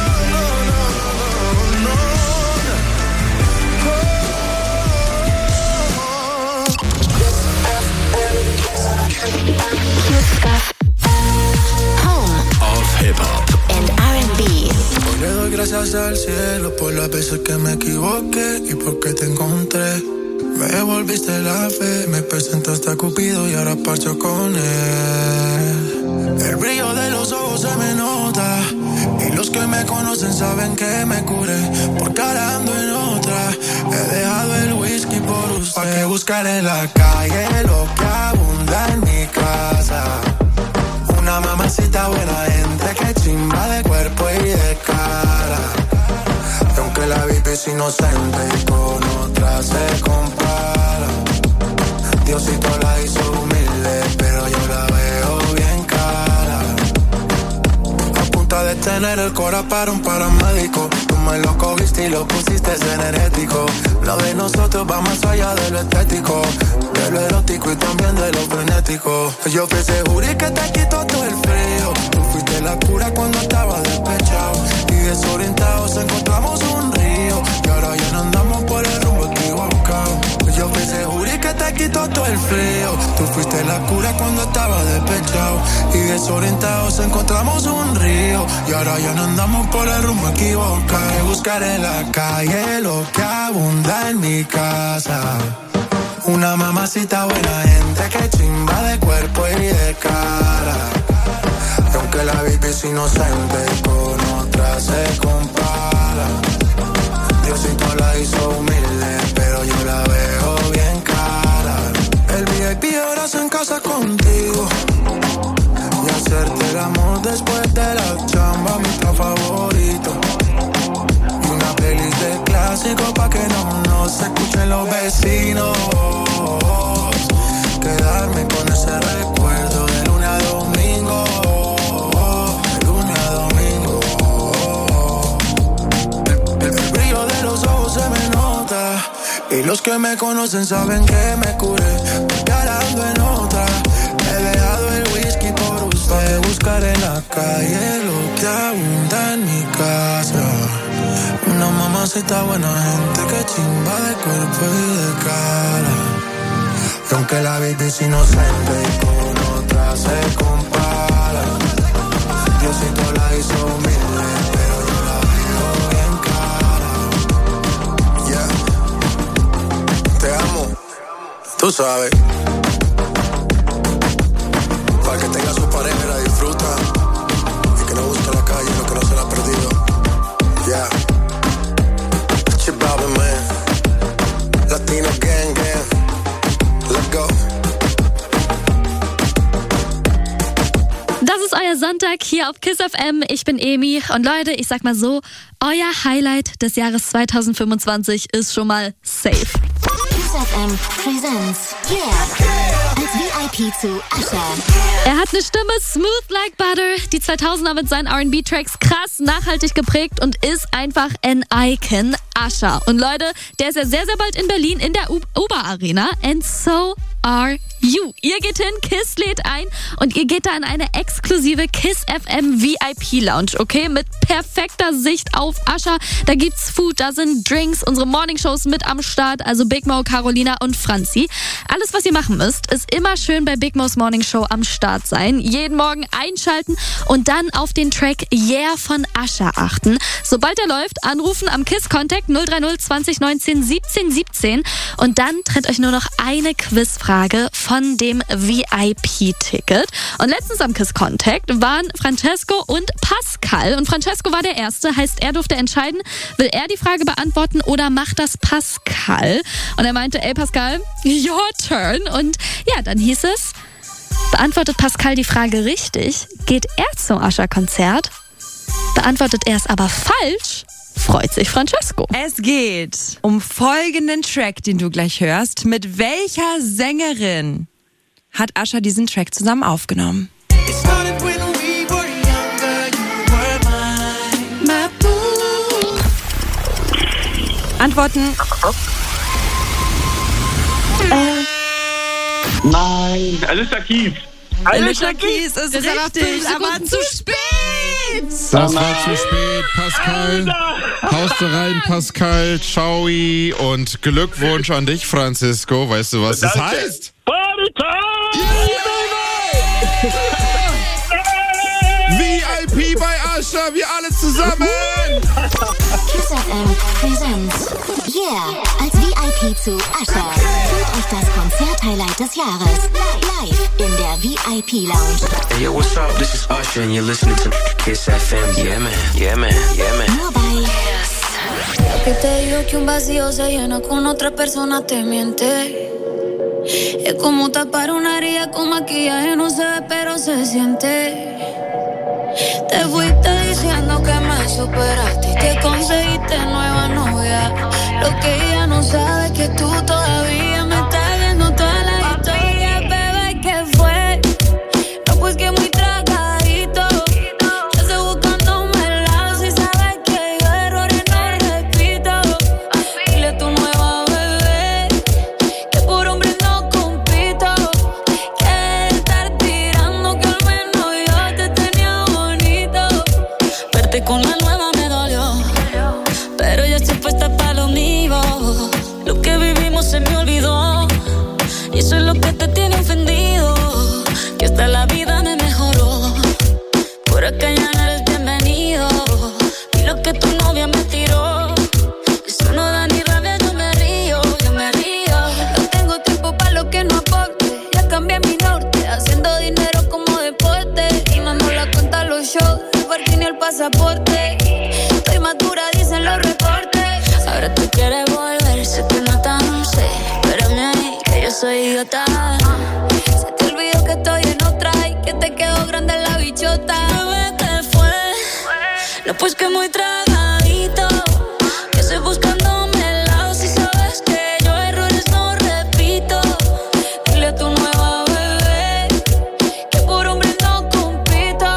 Home of Hip-Hop and R&B. Hoy le doy gracias al cielo por las veces que me equivoqué y porque te encontré. Me devolviste la fe, me presentaste a Cupido y ahora parcho con él. El brillo de los ojos se me nota y los que me conocen saben que me curé porque ahora ando en otra. He dejado el whisky por usted. ¿Pa' qué buscar en la calle lo que abunda en mi casa? Una mamacita buena gente que chimba de cuerpo y de cara. Y aunque la VIP es inocente y con otra se compara, Diosito la hizo humilde, pero yo la veo bien cara. A punta de tener el cora para un paramédico, tú me lo cogiste y lo pusiste energético. Lo de nosotros va más allá de lo estético, de lo erótico y también de lo frenético. Yo fui ese jury que te quitó todo el frío. Tú fuiste la cura cuando estaba despechado y desorientados encontramos un río y ahora ya no andamos por el rumbo equivocado. Yo fui ese jury que te quitó todo el frío. Tú fuiste la cura cuando estaba despechado y desorientados encontramos un río y ahora ya no andamos por el rumbo equivocado. Que buscar en la calle lo que abunda en mi casa. Una mamacita buena gente que chimba de cuerpo y de cara. Y aunque la VIP es inocente con otra se compara, Diosito la hizo humilde, pero yo la veo bien cara. El VIP ahora se en casa contigo y hacerte el amor después de la chamba, mi plan favorito. Y una playlist de clásicos pa' que no se escuchen los vecinos. Quedarme con ese recuerdo de lunes a domingo. De lunes a domingo. El brillo de los ojos se me nota y los que me conocen saben que me curé porque ahora ando en otra. He dejado el whisky por usted. Buscar en la calle lo que abunda en mi casa. Una mamacita buena gente que chimba de cuerpo y de cara. Y aunque la vida es inocente y con otra se compara, Diosito la hizo humilde, pero yo la veo bien cara. Yeah. Te amo, tú sabes. Para que tenga su pareja y la disfruta y que no busque la calle lo que no se la ha perdido. Yeah. Chip out, man. Latino gang. Let's go. Das ist euer Sonntag hier auf KISS FM. Ich bin Emi und Leute, ich sag mal so, euer Highlight des Jahres 2025 ist schon mal safe. KISS FM presents als VIP zu Usher. Er hat eine Stimme smooth like butter, die 2000er mit seinen R&B-Tracks krass nachhaltig geprägt und ist einfach ein Icon, Usher. Und Leute, der ist ja sehr, sehr bald in Berlin in der Uber Arena and so are You. Ihr geht hin, KISS lädt ein und ihr geht da in eine exklusive KISS FM VIP Lounge, okay? Mit perfekter Sicht auf Usher. Da gibt's Food, da sind Drinks, unsere Morningshows mit am Start, also Big Mo, Carolina und Franzi. Alles, was ihr machen müsst, ist immer schön bei Big Mo's Morningshow am Start sein. Jeden Morgen einschalten und dann auf den Track Yeah von Usher achten. Sobald er läuft, anrufen am KISS-Contact 030 20 19 17 17 und dann trennt euch nur noch eine Quizfrage von dem VIP-Ticket. Und letztens am KISS-Contact waren Francesco und Pascal. Und Francesco war der Erste, heißt, er durfte entscheiden, will er die Frage beantworten oder macht das Pascal? Und er meinte, ey Pascal, your turn. Und ja, dann hieß es, beantwortet Pascal die Frage richtig, geht er zum Usher-Konzert. Beantwortet er es aber falsch, freut sich Francesco. Es geht um folgenden Track, den du gleich hörst. Mit welcher Sängerin hat Usher diesen Track zusammen aufgenommen? Antworten. Nein, Alicia Keys. Alicia Keys ist richtig, aber zu spät. Das war zu spät, Pascal. Haust du rein, Pascal. Ciao und Glückwunsch an dich, Francisco. Weißt du, was das heißt? VIP bei Usher, wir alle zusammen. KISS FM Presents Yeah als VIP zu Usher. Holt euch das Konzert-Highlight des Jahres live in der VIP Lounge. Hey yo, what's up? This is Usher and you're listening to KISS FM. Yeah man, yeah man, yeah man. Nur bei Que te digo que un vacío se llena con otra persona te miente. Es como tapar una herida con maquillaje, no se ve pero se siente. Te fuiste diciendo que me superaste y te conseguiste nueva novia. Lo que ella no sabe es que tú todavía me estás viendo toda la historia. Bebé, ¿qué fue? No, pues que muy tragadito. Yo estoy buscándome el lado si sabes que yo errores no repito. Dile a tu nueva bebé que por hombre no compito. Que estar tirando que al menos yo te tenía bonito. Verte con la nueva me dolió, pero ya estoy puesta para lo mío. Lo que vivimos se me olvidó y eso es lo que te tiene ofendido. Que hasta la vida me mejoró. Por acá ya no eres bienvenido. Y lo que tu novia me tiró, eso no da ni rabia, yo me río, yo me río. No tengo tiempo para lo que no aporte. Ya cambié mi norte, haciendo dinero como deporte. Y no la cuenta a los shows, el parking y el pasaporte. Estoy madura, dicen los reportes. Ahora tú quieres volver, sé que no tan sé. Espérame ahí, que yo soy idiota. Se te olvidó que estoy en otra y que te quedó grande la bichota. Bebé, ¿qué fue? No, pues que muy tragadito. Que estoy buscándome el lado si sabes que yo errores no repito. Dile a tu nueva bebé que por hombre no compito.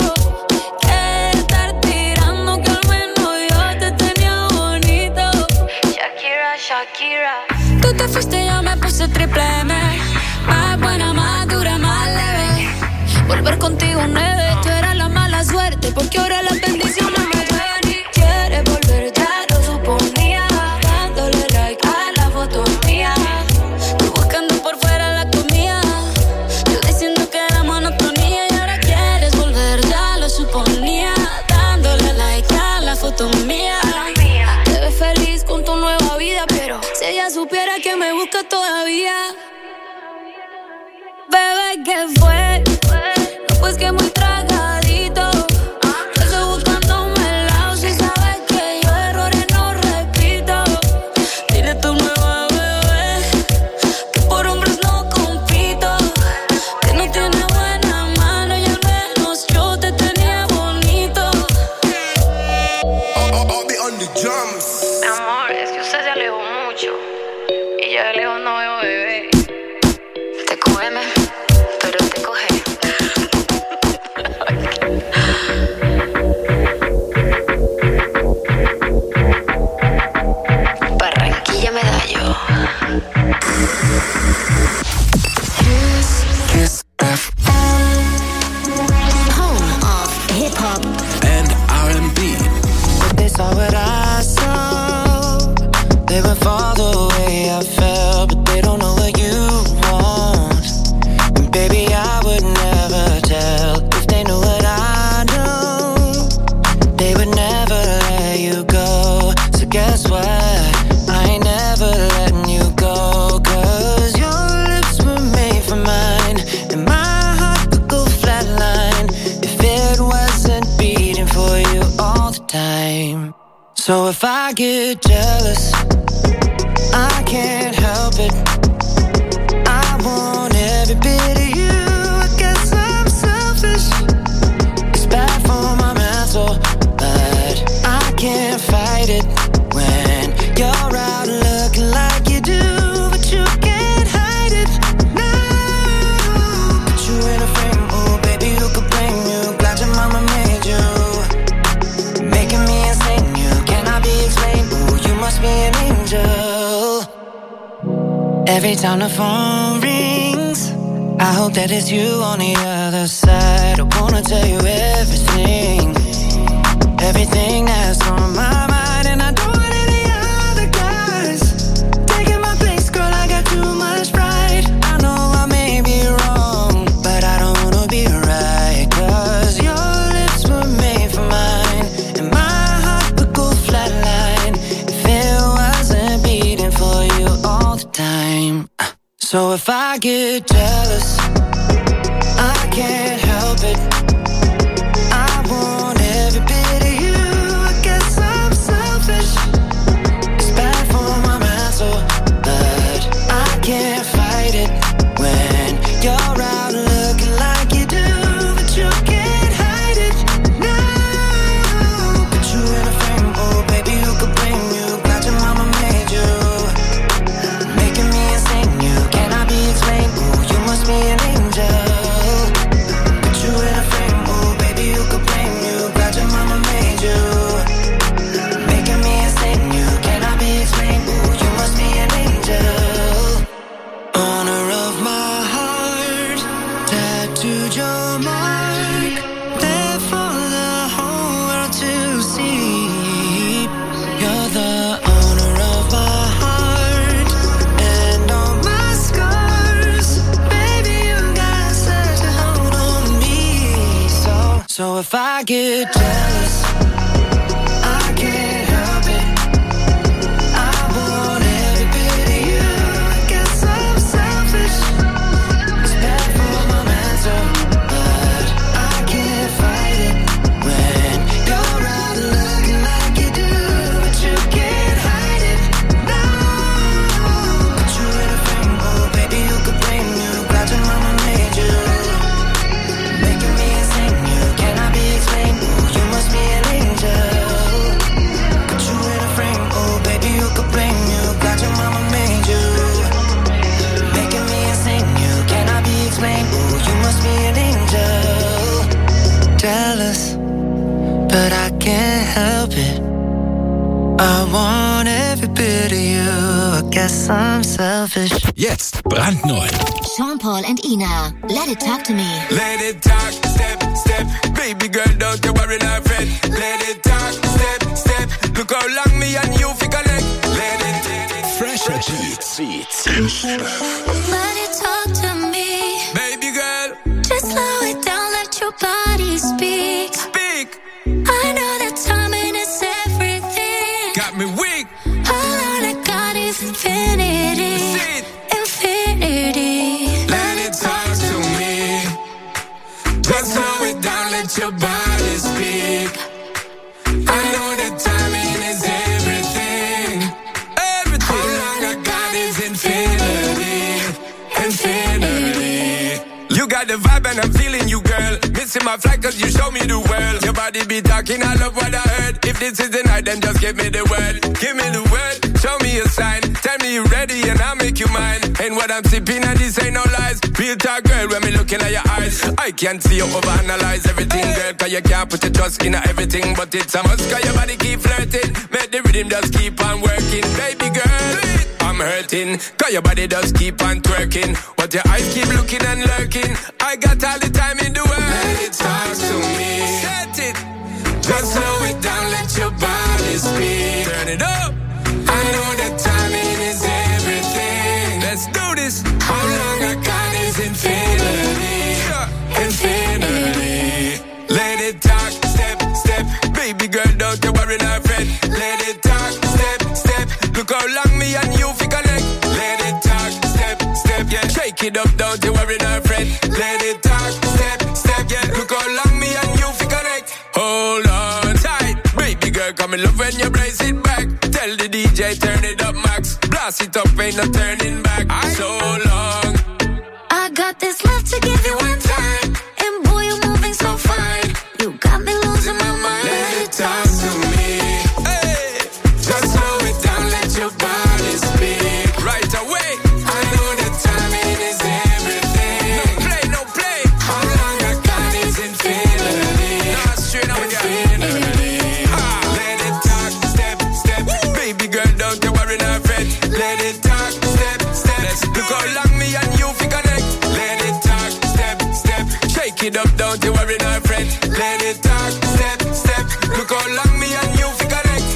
Que estar tirando que al menos yo te tenía bonito. Shakira, Shakira. Tú te fuiste, yo me puse triple M. Más buena, más dura, más leve. Volver contigo nueve, tú eras la mala suerte. Porque ahora las bendiciones me duelen y quieres volver, ya lo suponía. Dándole like a la foto mía. Tú buscando por fuera la comida. Yo diciendo que era monotonía. Y ahora quieres volver, ya lo suponía. Dándole like a la foto mía. Te ves feliz con tu nueva vida, pero si ella supiera que me busca todavía. Bebé, ¿qué fue? No, pues que muy tragadito. Yo estoy buscándome el lado si sabes que yo errores no repito. Dile a tu nueva bebé que por hombres no compito. Que no tiene buena mano y al menos yo te tenía bonito. Mi amor, es que usted se alejó mucho y yo de lejos no veo bebé. Te cógeme, pero te coge. Barranquilla Medallo. Kiss So if I get jealous, I can't help it. I want every bit of you. I guess I'm selfish. It's bad for my mental, but I can't fight it when you're out looking like you do, but you can't hide it. No, put you in a frame, oh baby, who could blame you? Glad your mama made you, making me insane. You cannot be explained. Ooh, you must be an angel. Every time the phone rings, I hope that it's you on the other side. I wanna tell you everything, everything that's on my mind, and I don't want any other guys taking my place, girl. I got too much pride. I know I may be wrong, but I don't wanna be right, 'cause your lips were made for mine, and my heart would go flatline if it wasn't beating for you all the time. So if I get jealous, I can't help it. I want every bit of you. I guess I'm selfish. It's bad for my mental, but I can't fight it when you're out looking like you do, but you can't hide it. No, put you in a frame, oh baby, who could blame you? Glad your mama made you, making me insane. You cannot be explained. Ooh, you must be an angel. Put you in a frame, oh baby, who could blame you? Glad your mama made you, making me insane. You cannot be explained. Ooh, you must be an angel. Honor of my heart, tattooed your mark, there for the whole world to see. You're the owner of my heart and all my scars. Baby, you got such a hold on me. So if I get jealous, I can't help it. I want every bit of you. I guess I'm selfish. It's bad for my mental, but I can't fight it when you're out looking like you do, but you can't hide it. No, put you in a frame, oh baby, who could blame you? Glad your mama made you, making me insane. You cannot be explained. Ooh, you must be an angel. Put you in a frame, oh baby, who could blame you? Glad your mama made you, making me insane. You cannot be explained. Ooh, you must be an angel. Jealous, but I can't help it. I want every bit of you. I guess I'm selfish. Jetzt brandneu. Sean Paul and Ina, Let It Talk to Me. Let it talk, step, step. Baby girl, don't you worry, not fret. Let it talk, step, step. Look how long me and you fi connect. Let it Fresher Beats. Let it talk to me. Baby girl, Just slow it down, let your body speak. speak. I know that timing is everything. Got me weak. All I got is infinity. Sit. Infinity. Let it talk to me. Just slow it down, let your body speak. I know that timing is everything. Everything. All I got is infinity. Infinity. You got the vibe and I'm feeling you, girl. Missing my flight 'cause you show me the world. Your body be talking, I love what I heard. If this is the night, then just give me the word. Give me the word, show me a sign. Tell me you're ready and I'll make you mine. And what I'm sipping and this ain't no lies. Real talk, girl, when me looking at your eyes. I can't see you overanalyze everything, girl, 'cause you can't put your trust in everything. But it's a must 'cause your body keep flirting. Make the rhythm just keep on working. Baby girl, I'm hurting 'cause your body does keep on twerking. But your eyes keep looking and lurking. I got all the time in the world. Let it talk to me. Set it. Just slow it down, let your body speak. Turn it up. I know that timing is everything. Let's do this. How long I got is infinity. Infinity. Let it talk, step, step. Baby girl, don't you worry, not fret. Let it talk, step, step. Look how long me and you fi connect. Let it talk, step, step, yeah. Shake it up, don't you worry, not fret. Let it talk, step, step, yeah. Look how long me and you fi connect. Hold on tight, baby girl, come in love when you brace DJ turn it up max. Blast it up, ain't no turning back. So long. I got this love to give you one time, and boy, you're moving so fine. You got me losing my mind. Let it talk to me. Hey, just slow it down, let your body speak. Right away. I know the timing is everything. No play. How long I got is infinity. Nah, straight up infinity. Let it talk, step. Woo. Baby girl, don't you worry, not fret. Let it talk, step. Look how long me and you fi connect. Let it talk, step. Shake it up, don't you worry, not fret. Let it talk, step. Look how long me and you fi connect.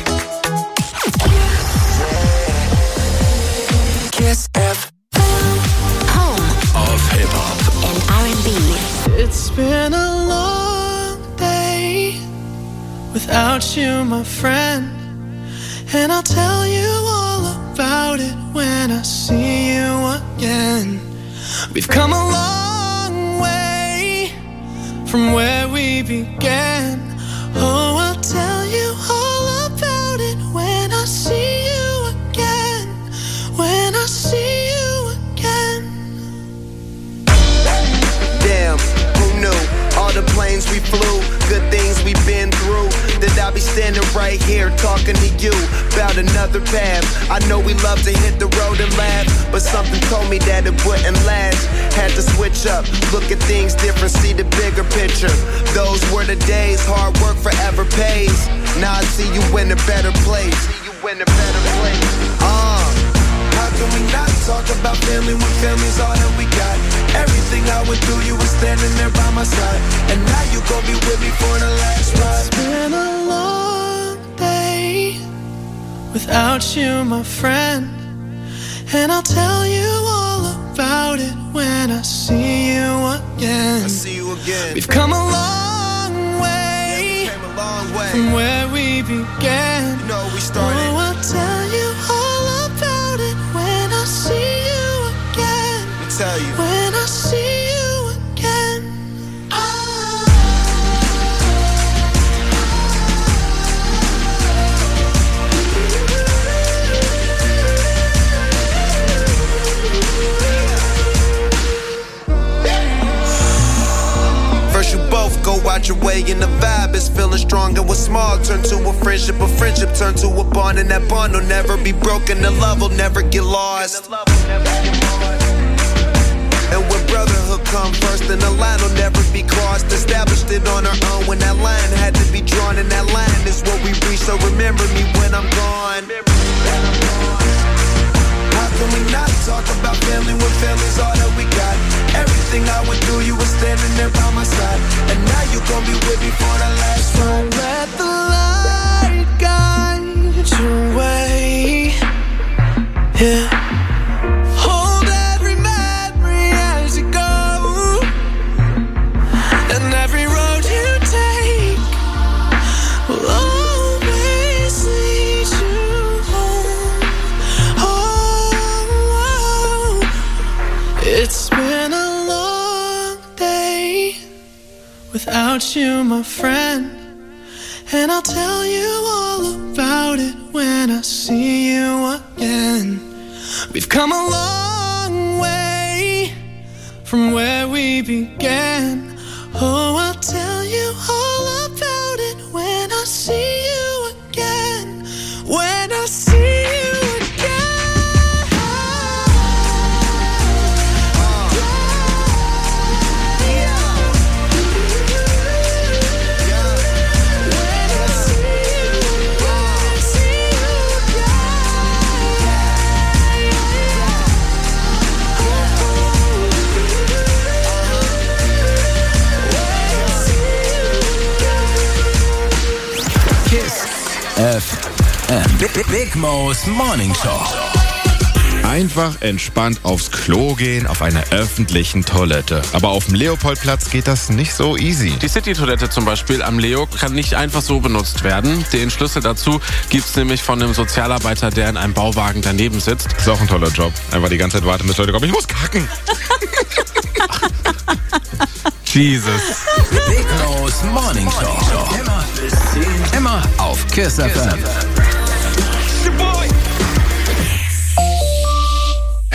Kiss F. Home of Hip Hop and R&B. It's been a long day without you, my friend, and I'll tell you all about it when I see you again. We've come a long way from where we began. Oh, I'll tell you all about it when I see you again. When I see you again. Damn, who knew? All the planes we flew, good things we've been through. That I'll be standing right here talking to you about another path. I know we love to hit the road and laugh, but something told me that it wouldn't last. Had to switch up, look at things different, see the bigger picture. Those were the days, hard work forever pays. Now I see you in a better place. How can we not talk about family when family's all that we got? Everything I went through, you were standing there by my side, and now you gon' be with me for the last ride. It's been a long day without you, my friend, and I'll tell you all about it when I see you again. We've come a long way, from where we began. Oh, I'll tell you all about it when I see you again. When I see you again. First you both go out your way and the vibe is feeling strong, and what's small turn to a friendship turn to a bond, and that bond will never be broken, the love will never get lost. And when brotherhood come first, then the line will never be crossed. Established it on our own when that line had to be drawn, and that line is what we reach, so remember me when I'm gone. How can we not talk about family when family's all that we got? Everything I went through, you were standing there by my side, and now you gon' be with me for the last ride. Let the light guide your way. Yeah. Hold every memory as you go, and every road you take will always lead you home. Oh, it's been a long day without you, my friend, and I'll tell you all about it when I see you again. We've come a long way from where we began. Oh, I'll tell you all about it when I see you again. When I see you FM. Big Mo's Morning Show. Einfach entspannt aufs Klo gehen auf einer öffentlichen Toilette. Aber auf dem Leopoldplatz geht das nicht so easy. Die City-Toilette zum Beispiel am Leo kann nicht einfach so benutzt werden. Den Schlüssel dazu gibt's nämlich von einem Sozialarbeiter, der in einem Bauwagen daneben sitzt. Ist auch ein toller Job. Einfach die ganze Zeit warten, bis Leute kommen. Ich muss kacken. Jesus. Big Mo's Morning Show. Immer auf Kiss FM.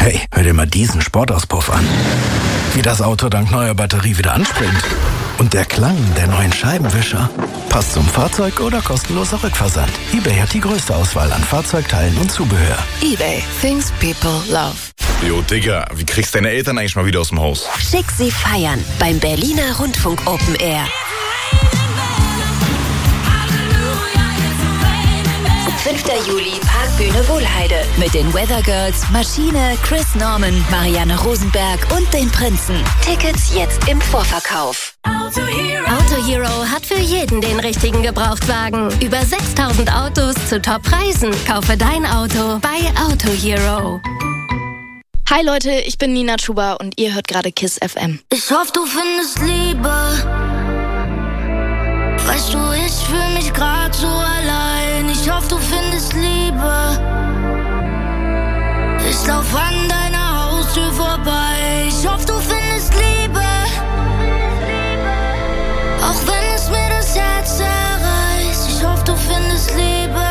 Hey, hör dir mal diesen Sportauspuff an. Wie das Auto dank neuer Batterie wieder anspringt. Und der Klang der neuen Scheibenwischer. Passt zum Fahrzeug oder kostenloser Rückversand. eBay hat die größte Auswahl an Fahrzeugteilen und Zubehör. eBay, things people love. Jo, Digga, wie kriegst du deine Eltern eigentlich mal wieder aus dem Haus? Schick sie feiern beim Berliner Rundfunk Open Air. 5. Juli, Parkbühne Wohlheide. Mit den Weather Girls, Maschine, Chris Norman, Marianne Rosenberg und den Prinzen. Tickets jetzt im Vorverkauf. Auto Hero hat für jeden den richtigen Gebrauchtwagen. Über 6000 Autos zu Top-Preisen. Kaufe dein Auto bei Auto Hero. Hi Leute, ich bin Nina Chuba und ihr hört gerade KISS FM. Ich hoffe, du findest Liebe. Weißt du, ich fühl mich grad so allein. Ich hoffe, du findest Liebe. Ich lauf an deiner Haustür vorbei. Ich hoffe, du findest Liebe. Auch wenn es mir das Herz zerreißt. Ich hoffe, du findest Liebe.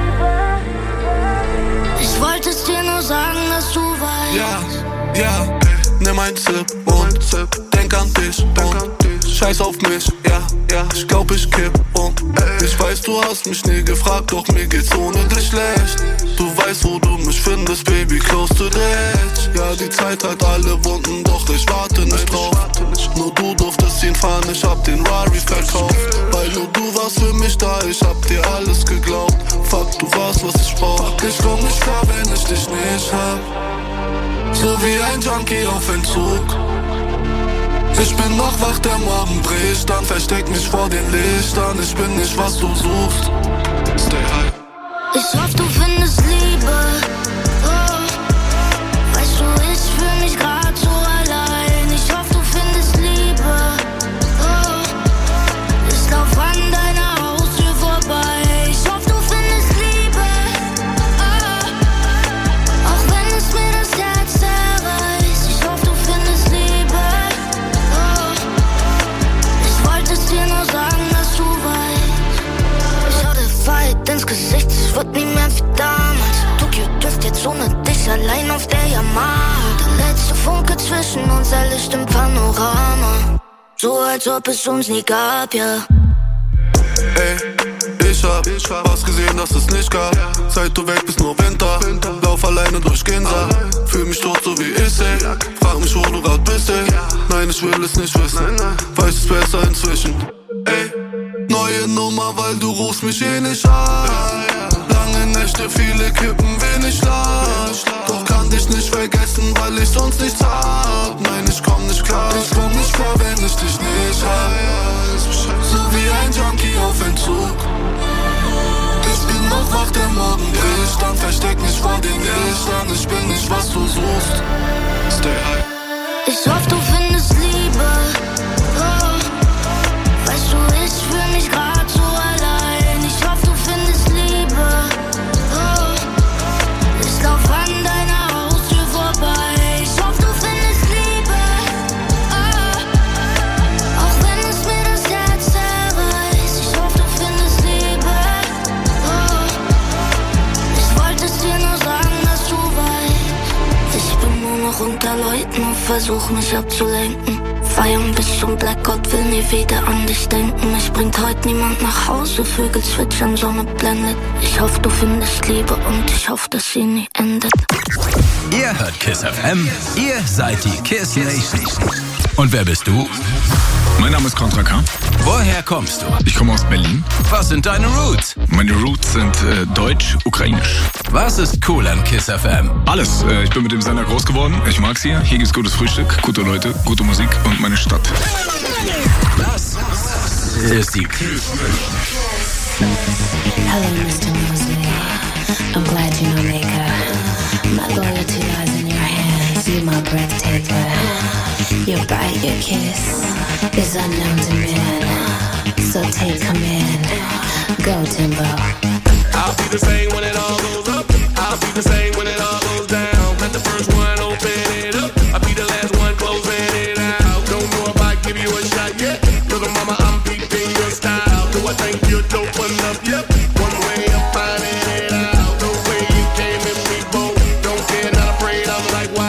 Ich wollte es dir nur sagen, dass du weißt. Ja, nimm ein Sip und denk an dich und scheiß auf mich, ja, ich glaub ich kipp und ich weiß, du hast mich nie gefragt, doch mir geht's ohne dich schlecht. Du weißt, wo du mich findest, Baby, close to the edge. Ja, die Zeit hat alle Wunden, doch ich warte nicht drauf. Nur du durftest ihn fahren, ich hab den Rari verkauft. Weil nur du warst für mich da, ich hab dir alles geglaubt. Fuck, du warst, was ich brauch. Ich komm nicht klar, wenn ich dich nicht hab. So wie ein Junkie auf Entzug. Ich bin noch wach, der Morgen bricht, dann versteck mich vor den Lichtern. Ich bin nicht, was du suchst. Stay high. Ich hoffe, du findest Liebe. Oh. Weißt du, ich fühl mich grad so allein. Ich hoffe, du findest Liebe. Oh. Ich lauf an deiner Haustür vorbei. Ich hoffe, du findest Liebe. Oh. Auch wenn es mir das Herz zerreißt. Ich hoffe, du findest Liebe. Oh. Ich wollte es dir nur sagen, dass du weißt. Schau dir weit ins Gesicht, es wird nie mehr wie damals. Tokio dürft jetzt ohne dich allein auf der Yamaha. Der letzte Funke zwischen uns erlischt im Panorama. So als ob es uns nie gab, ja. Ey, ich hab was gesehen, das es nicht gab. Seit du weg bist, nur Winter. Lauf alleine durch Ginza. Fühl mich tot, so wie ich, ey. Frag mich, wo du grad bist, ey. Nein, ich will es nicht wissen. Weiß es besser inzwischen. Ey, neue Nummer, weil du rufst mich eh nicht an. Lange Nächte, viele Kippen, wenig Schlaf. Doch kann dich nicht vergessen, weil ich sonst nichts hab. Nein, ich komm nicht klar. Ich komm nicht klar, wenn ich dich nicht hab. So wie ein Junkie auf Entzug. Ich bin noch wach, der Morgen bricht, dann versteck mich vor den Lichtern. Ich bin nicht, was du suchst. Stay high. Ich hoffe, du findest Liebe. Oh. Weißt du, ich fühl mich grad so allein. Ich hoffe, du findest Liebe. Oh. Ich lauf an deiner Haustür vorbei. Ich hoffe, du findest Liebe. Oh. Auch wenn es mir das Herz zerreißt. Ich hoffe, du findest Liebe. Oh. Ich wollte es dir nur sagen, dass du weißt. Ich bin nur noch unter Leuten und versuch mich abzulenken. Feiern bis zum Blackout, will nie wieder an dich denken. Mich bringt heute niemand nach Hause, Vögel zwitschern, Sonne blendet. Ich hoffe, du findest Liebe und ich hoffe, dass sie nie endet. Ihr hört KISS FM, ihr seid die KISS Nation. Und wer bist du? Mein Name ist Contra K. Woher kommst du? Ich komme aus Berlin. Was sind deine Roots? Meine Roots sind deutsch, ukrainisch. Was ist cool an KISS FM? Alles. Ich bin mit dem Sender groß geworden. Ich mag's hier. Hier gibt's gutes Frühstück, gute Leute, gute Musik und meine Stadt. Das ist die KISS. Hello, Mr. Mosley. I'm glad you're no maker. My loyalty lies in your hands. You're my breathtaker. Your bite, your kiss is unknown to man. So take command. Go, Timbo. I'll be the same when it all goes up. I'll be the same when it all goes down. Let the first one open it up. I'll be the last one closing it out. Don't know if I give you a shot yet. Little mama, I'm peeping your style. Do I think you're dope enough? Yep. One way I'm finding it out. No way you came in me, both. Don't care, not afraid. I'm like, wow.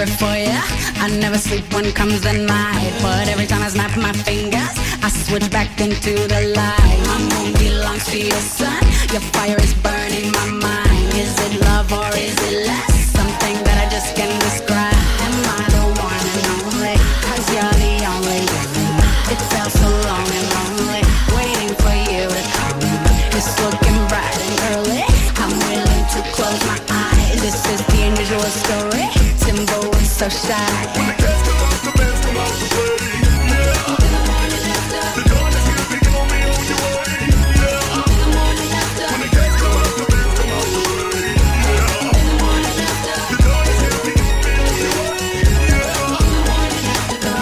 secret for ya. I never sleep when comes the night, but every time I snap my fingers, I switch back into the light. My moon belongs to your sun. Your fire is burning my mind. Is it love or is it less? Something that I just can't describe. Am I the one and only? 'Cause you're the only one. It felt so long and lonely, waiting for you to come. It's looking bright and early. I'm willing to close my eyes. This is the unusual story. Timbo is so shy. When the cats come out, the bands come out to play. Yeah. In the morning after, the dawn is here, we gon' be on your way. Yeah. In the morning after, when the cats come out, the bands come out to play. Yeah. In the morning after, the dawn is here, we gon' be on your way. Yeah. In the morning after,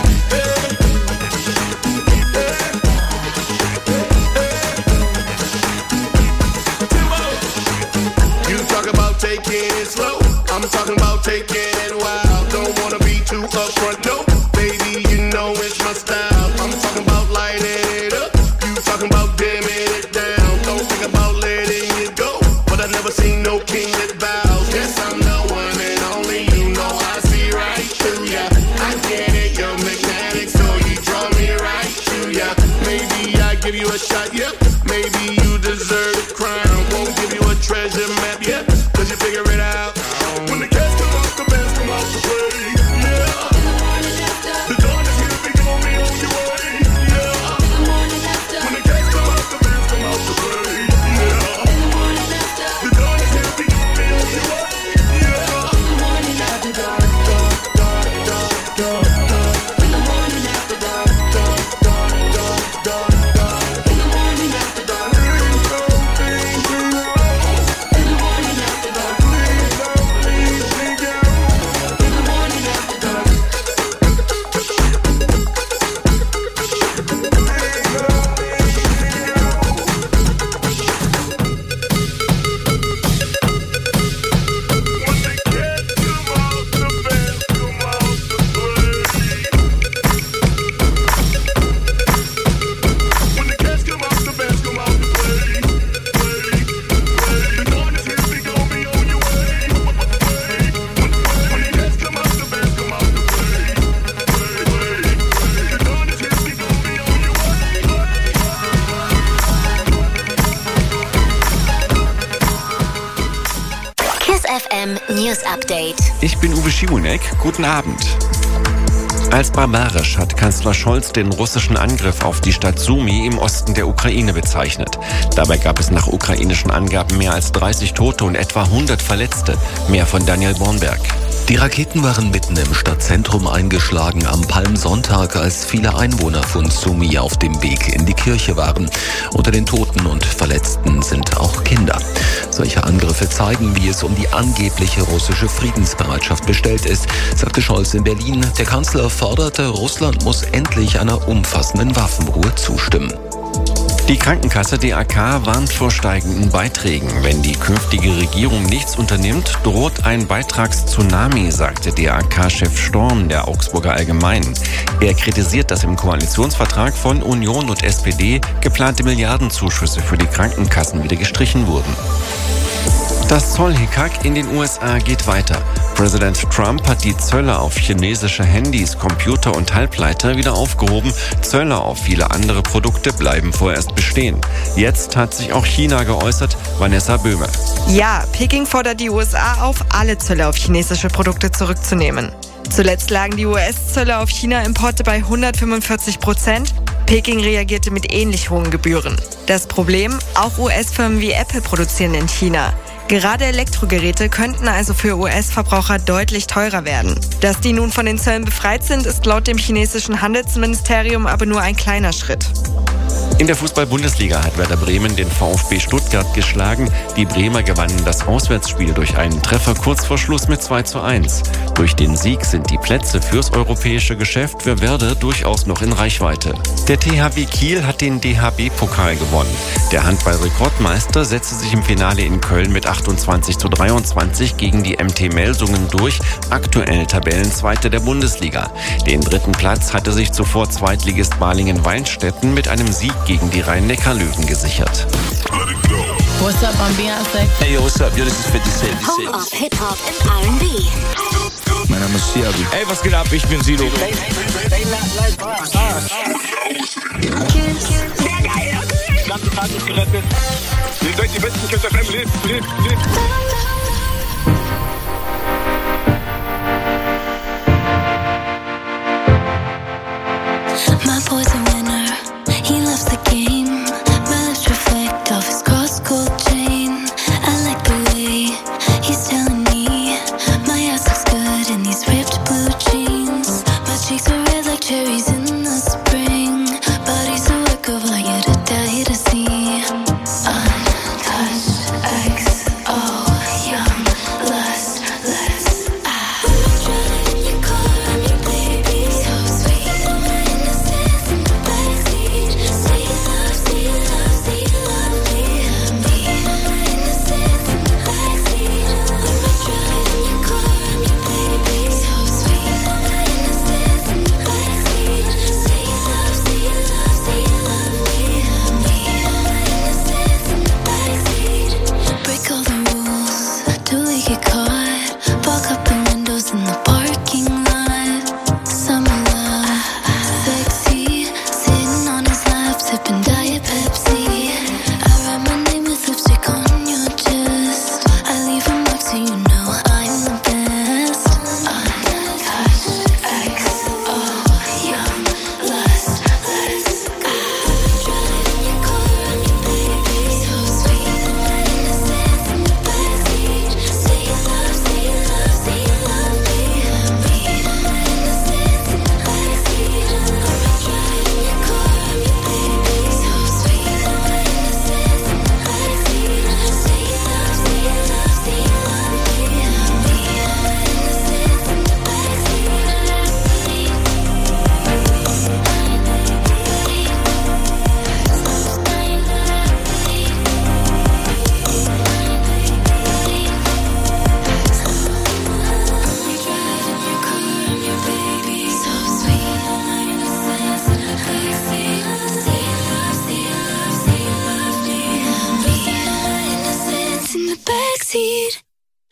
You talk about taking it slow, I'm talking about taking it wild. Don't wanna be too upfront, no, baby, you know it's my style. I'm talking about lighting it up, you talking about dimming it down. Don't think about letting it go, but I've never seen no king that bows. Yes, I'm the one and only, you know I see right through ya. I get it, you're magnetic, so you draw me right to ya. Maybe I give you a shot, yep, maybe you deserve a crown. Won't give you a treasure map, yep, 'cause you figure it out. When the cats come out, the bands come out to play. Yeah. In the morning after, the dawn is here, we gon' be on your way. Yeah. In the morning after, when the cats come out, the bands come out to play. Yeah. In the morning after, the dawn is here, we gon' be on your way. Yeah. In the morning after, dark, dark, dark, dark, dark, dark. In the morning after, dark, dark, dark, dark, dark, dark. In the morning after, dark, in the morning after, dark, in the morning after, dark. News Update. Ich bin Uwe Schimunek. Guten Abend. Als barbarisch hat Kanzler Scholz den russischen Angriff auf die Stadt Sumy im Osten der Ukraine bezeichnet. Dabei gab es nach ukrainischen Angaben mehr als 30 Tote und etwa 100 Verletzte. Mehr von Daniel Bornberg. Die Raketen waren mitten im Stadtzentrum eingeschlagen am Palmsonntag, als viele Einwohner von Sumy auf dem Weg in die Kirche waren. Unter den Toten und Verletzten sind auch Kinder. Solche Angriffe zeigen, wie es um die angebliche russische Friedensbereitschaft bestellt ist, sagte Scholz in Berlin. Der Kanzler forderte, Russland muss endlich einer umfassenden Waffenruhe zustimmen. Die Krankenkasse DAK warnt vor steigenden Beiträgen. Wenn die künftige Regierung nichts unternimmt, droht ein Beitragstsunami, sagte DAK-Chef Storm der Augsburger Allgemeinen. Er kritisiert, dass im Koalitionsvertrag von Union und SPD geplante Milliardenzuschüsse für die Krankenkassen wieder gestrichen wurden. Das Zollhickhack in den USA geht weiter. Präsident Trump hat die Zölle auf chinesische Handys, Computer und Halbleiter wieder aufgehoben. Zölle auf viele andere Produkte bleiben vorerst bestehen. Jetzt hat sich auch China geäußert. Vanessa Böhme. Ja, Peking fordert die USA auf, alle Zölle auf chinesische Produkte zurückzunehmen. Zuletzt lagen die US-Zölle auf China-Importe bei 145%. Peking reagierte mit ähnlich hohen Gebühren. Das Problem, auch US-Firmen wie Apple produzieren in China. Gerade Elektrogeräte könnten also für US-Verbraucher deutlich teurer werden. Dass die nun von den Zöllen befreit sind, ist laut dem chinesischen Handelsministerium aber nur ein kleiner Schritt. In der Fußball-Bundesliga hat Werder Bremen den VfB Stuttgart geschlagen. Die Bremer gewannen das Auswärtsspiel durch einen Treffer kurz vor Schluss mit 2:1. Durch den Sieg sind die Plätze fürs europäische Geschäft für Werder durchaus noch in Reichweite. Der THW Kiel hat den DHB-Pokal gewonnen. Der Handball-Rekordmeister setzte sich im Finale in Köln mit 28:23 gegen die MT Melsungen durch, aktuell Tabellenzweite der Bundesliga. Den dritten Platz hatte sich zuvor Zweitligist Balingen-Weinstetten mit einem Sieg gegen die Rhein-Neckar-Löwen gesichert. What's up, I'm Beyonce. Hey, yo, what's up? Yo, this is 50 Cent. Home of Hip-Hop and R&B. Mein Name ist Siabi. Ey, was geht ab? Ich bin Sido. Ganze Tag ist gerettet. Ihr seid die besten Kiss FM. Lebt. My boy's a winner, he loves the game. My lips reflect off his cross-gold chain. I like the way he's telling me my ass looks good in these ripped blue jeans. My cheeks are red like cherries in the spring. Body's a work of art, you to die to see. Untouched, XO, young, lustless. Driving in your car, I'm your baby, so sweet. Innocence in the backseat. Say you love me, me. Innocence in the backseat. Driving in your car, I'm your baby, so sweet. Innocence in the backseat. Say you love me, me. Innocence in the backseat. Break all the rules, do we get caught? Fog up the windows in the parking lot. Summer love, sexy. Sitting on his lap, sipping Diet Pepsi. I write my name with lipstick on your chest. I leave a mark so you know I'm the best. Untouched, XO, young, lustless. Driving in your car, I'm your baby, so sweet. Innocence in the backseat. Say you love me, me. Innocence in the backseat. Driving in your car, I'm your baby, so sweet. Innocence in the backseat. Say you love me, me. Innocence in the backseat.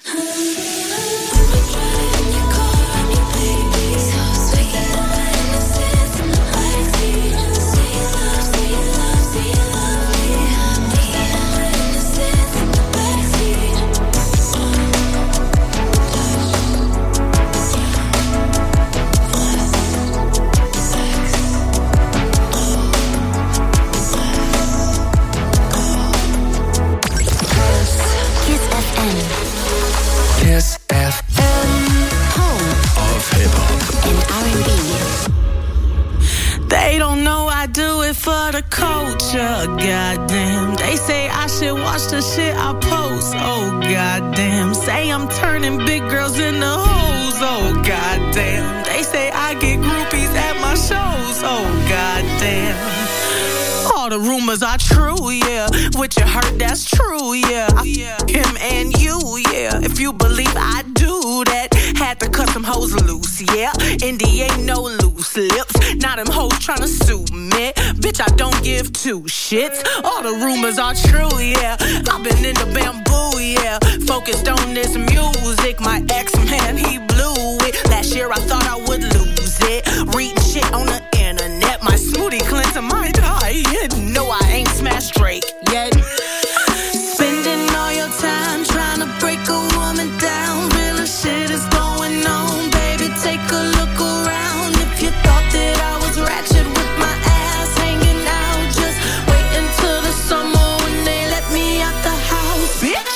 Kiss FM. Kiss FM. Home Of Hip-Hop. and R&B. They don't know I do it for the culture, goddamn. They say I should watch the shit I post, oh goddamn. Say I'm turning big girls into hoes, oh goddamn. They say I get groupies at my shows, oh goddamn. All the rumors are true, yeah. What you heard, that's true, yeah. Him and you, yeah. If you believe I do that, had to cut some hoes loose, yeah. Indy ain't no loose lips. Now them hoes tryna sue me. Bitch, I don't give two shits. All the rumors are true, yeah. I've been in the bamboo, yeah. Focused on this music. My ex-man, he blew it. Last year I thought I would lose it. Reading shit on the internet. My smoothie cleanser might die. No, I ain't smashed Drake yet. Spending all your time trying to break a woman down. Real shit is going on, baby. Take a look around. If you thought that I was ratchet with my ass hanging out, just wait until the summer when they let me out the house, bitch.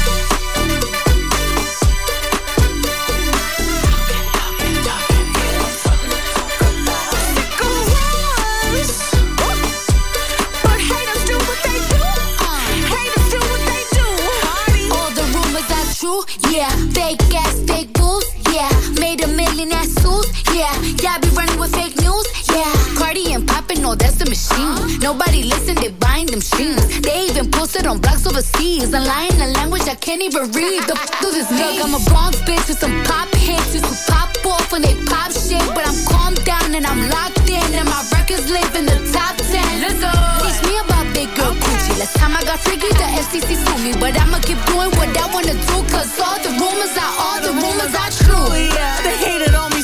But haters do what they do. Haters do what they do. All the rumors are true, yeah. Fake ass, fake booze, yeah. Made $1 million ass suits, yeah. Y'all be running with fake news, yeah. Cardi and poppin', no, that's the machine. Nobody listen, they buying them streams. They even posted on blogs overseas. I'm lying a language I can't even read. The f*** do this mean? Look, I'm a Bronx bitch with some pop hits. Used to pop off when they pop shit. But I'm calmed down and I'm locked in. And my records live in the top 10. Let's go. Teach me about big girl coochie. Last time I got freaky, the FCC sued me. But I'ma keep doing what I wanna do, cause all the rumors are true. They hated on me.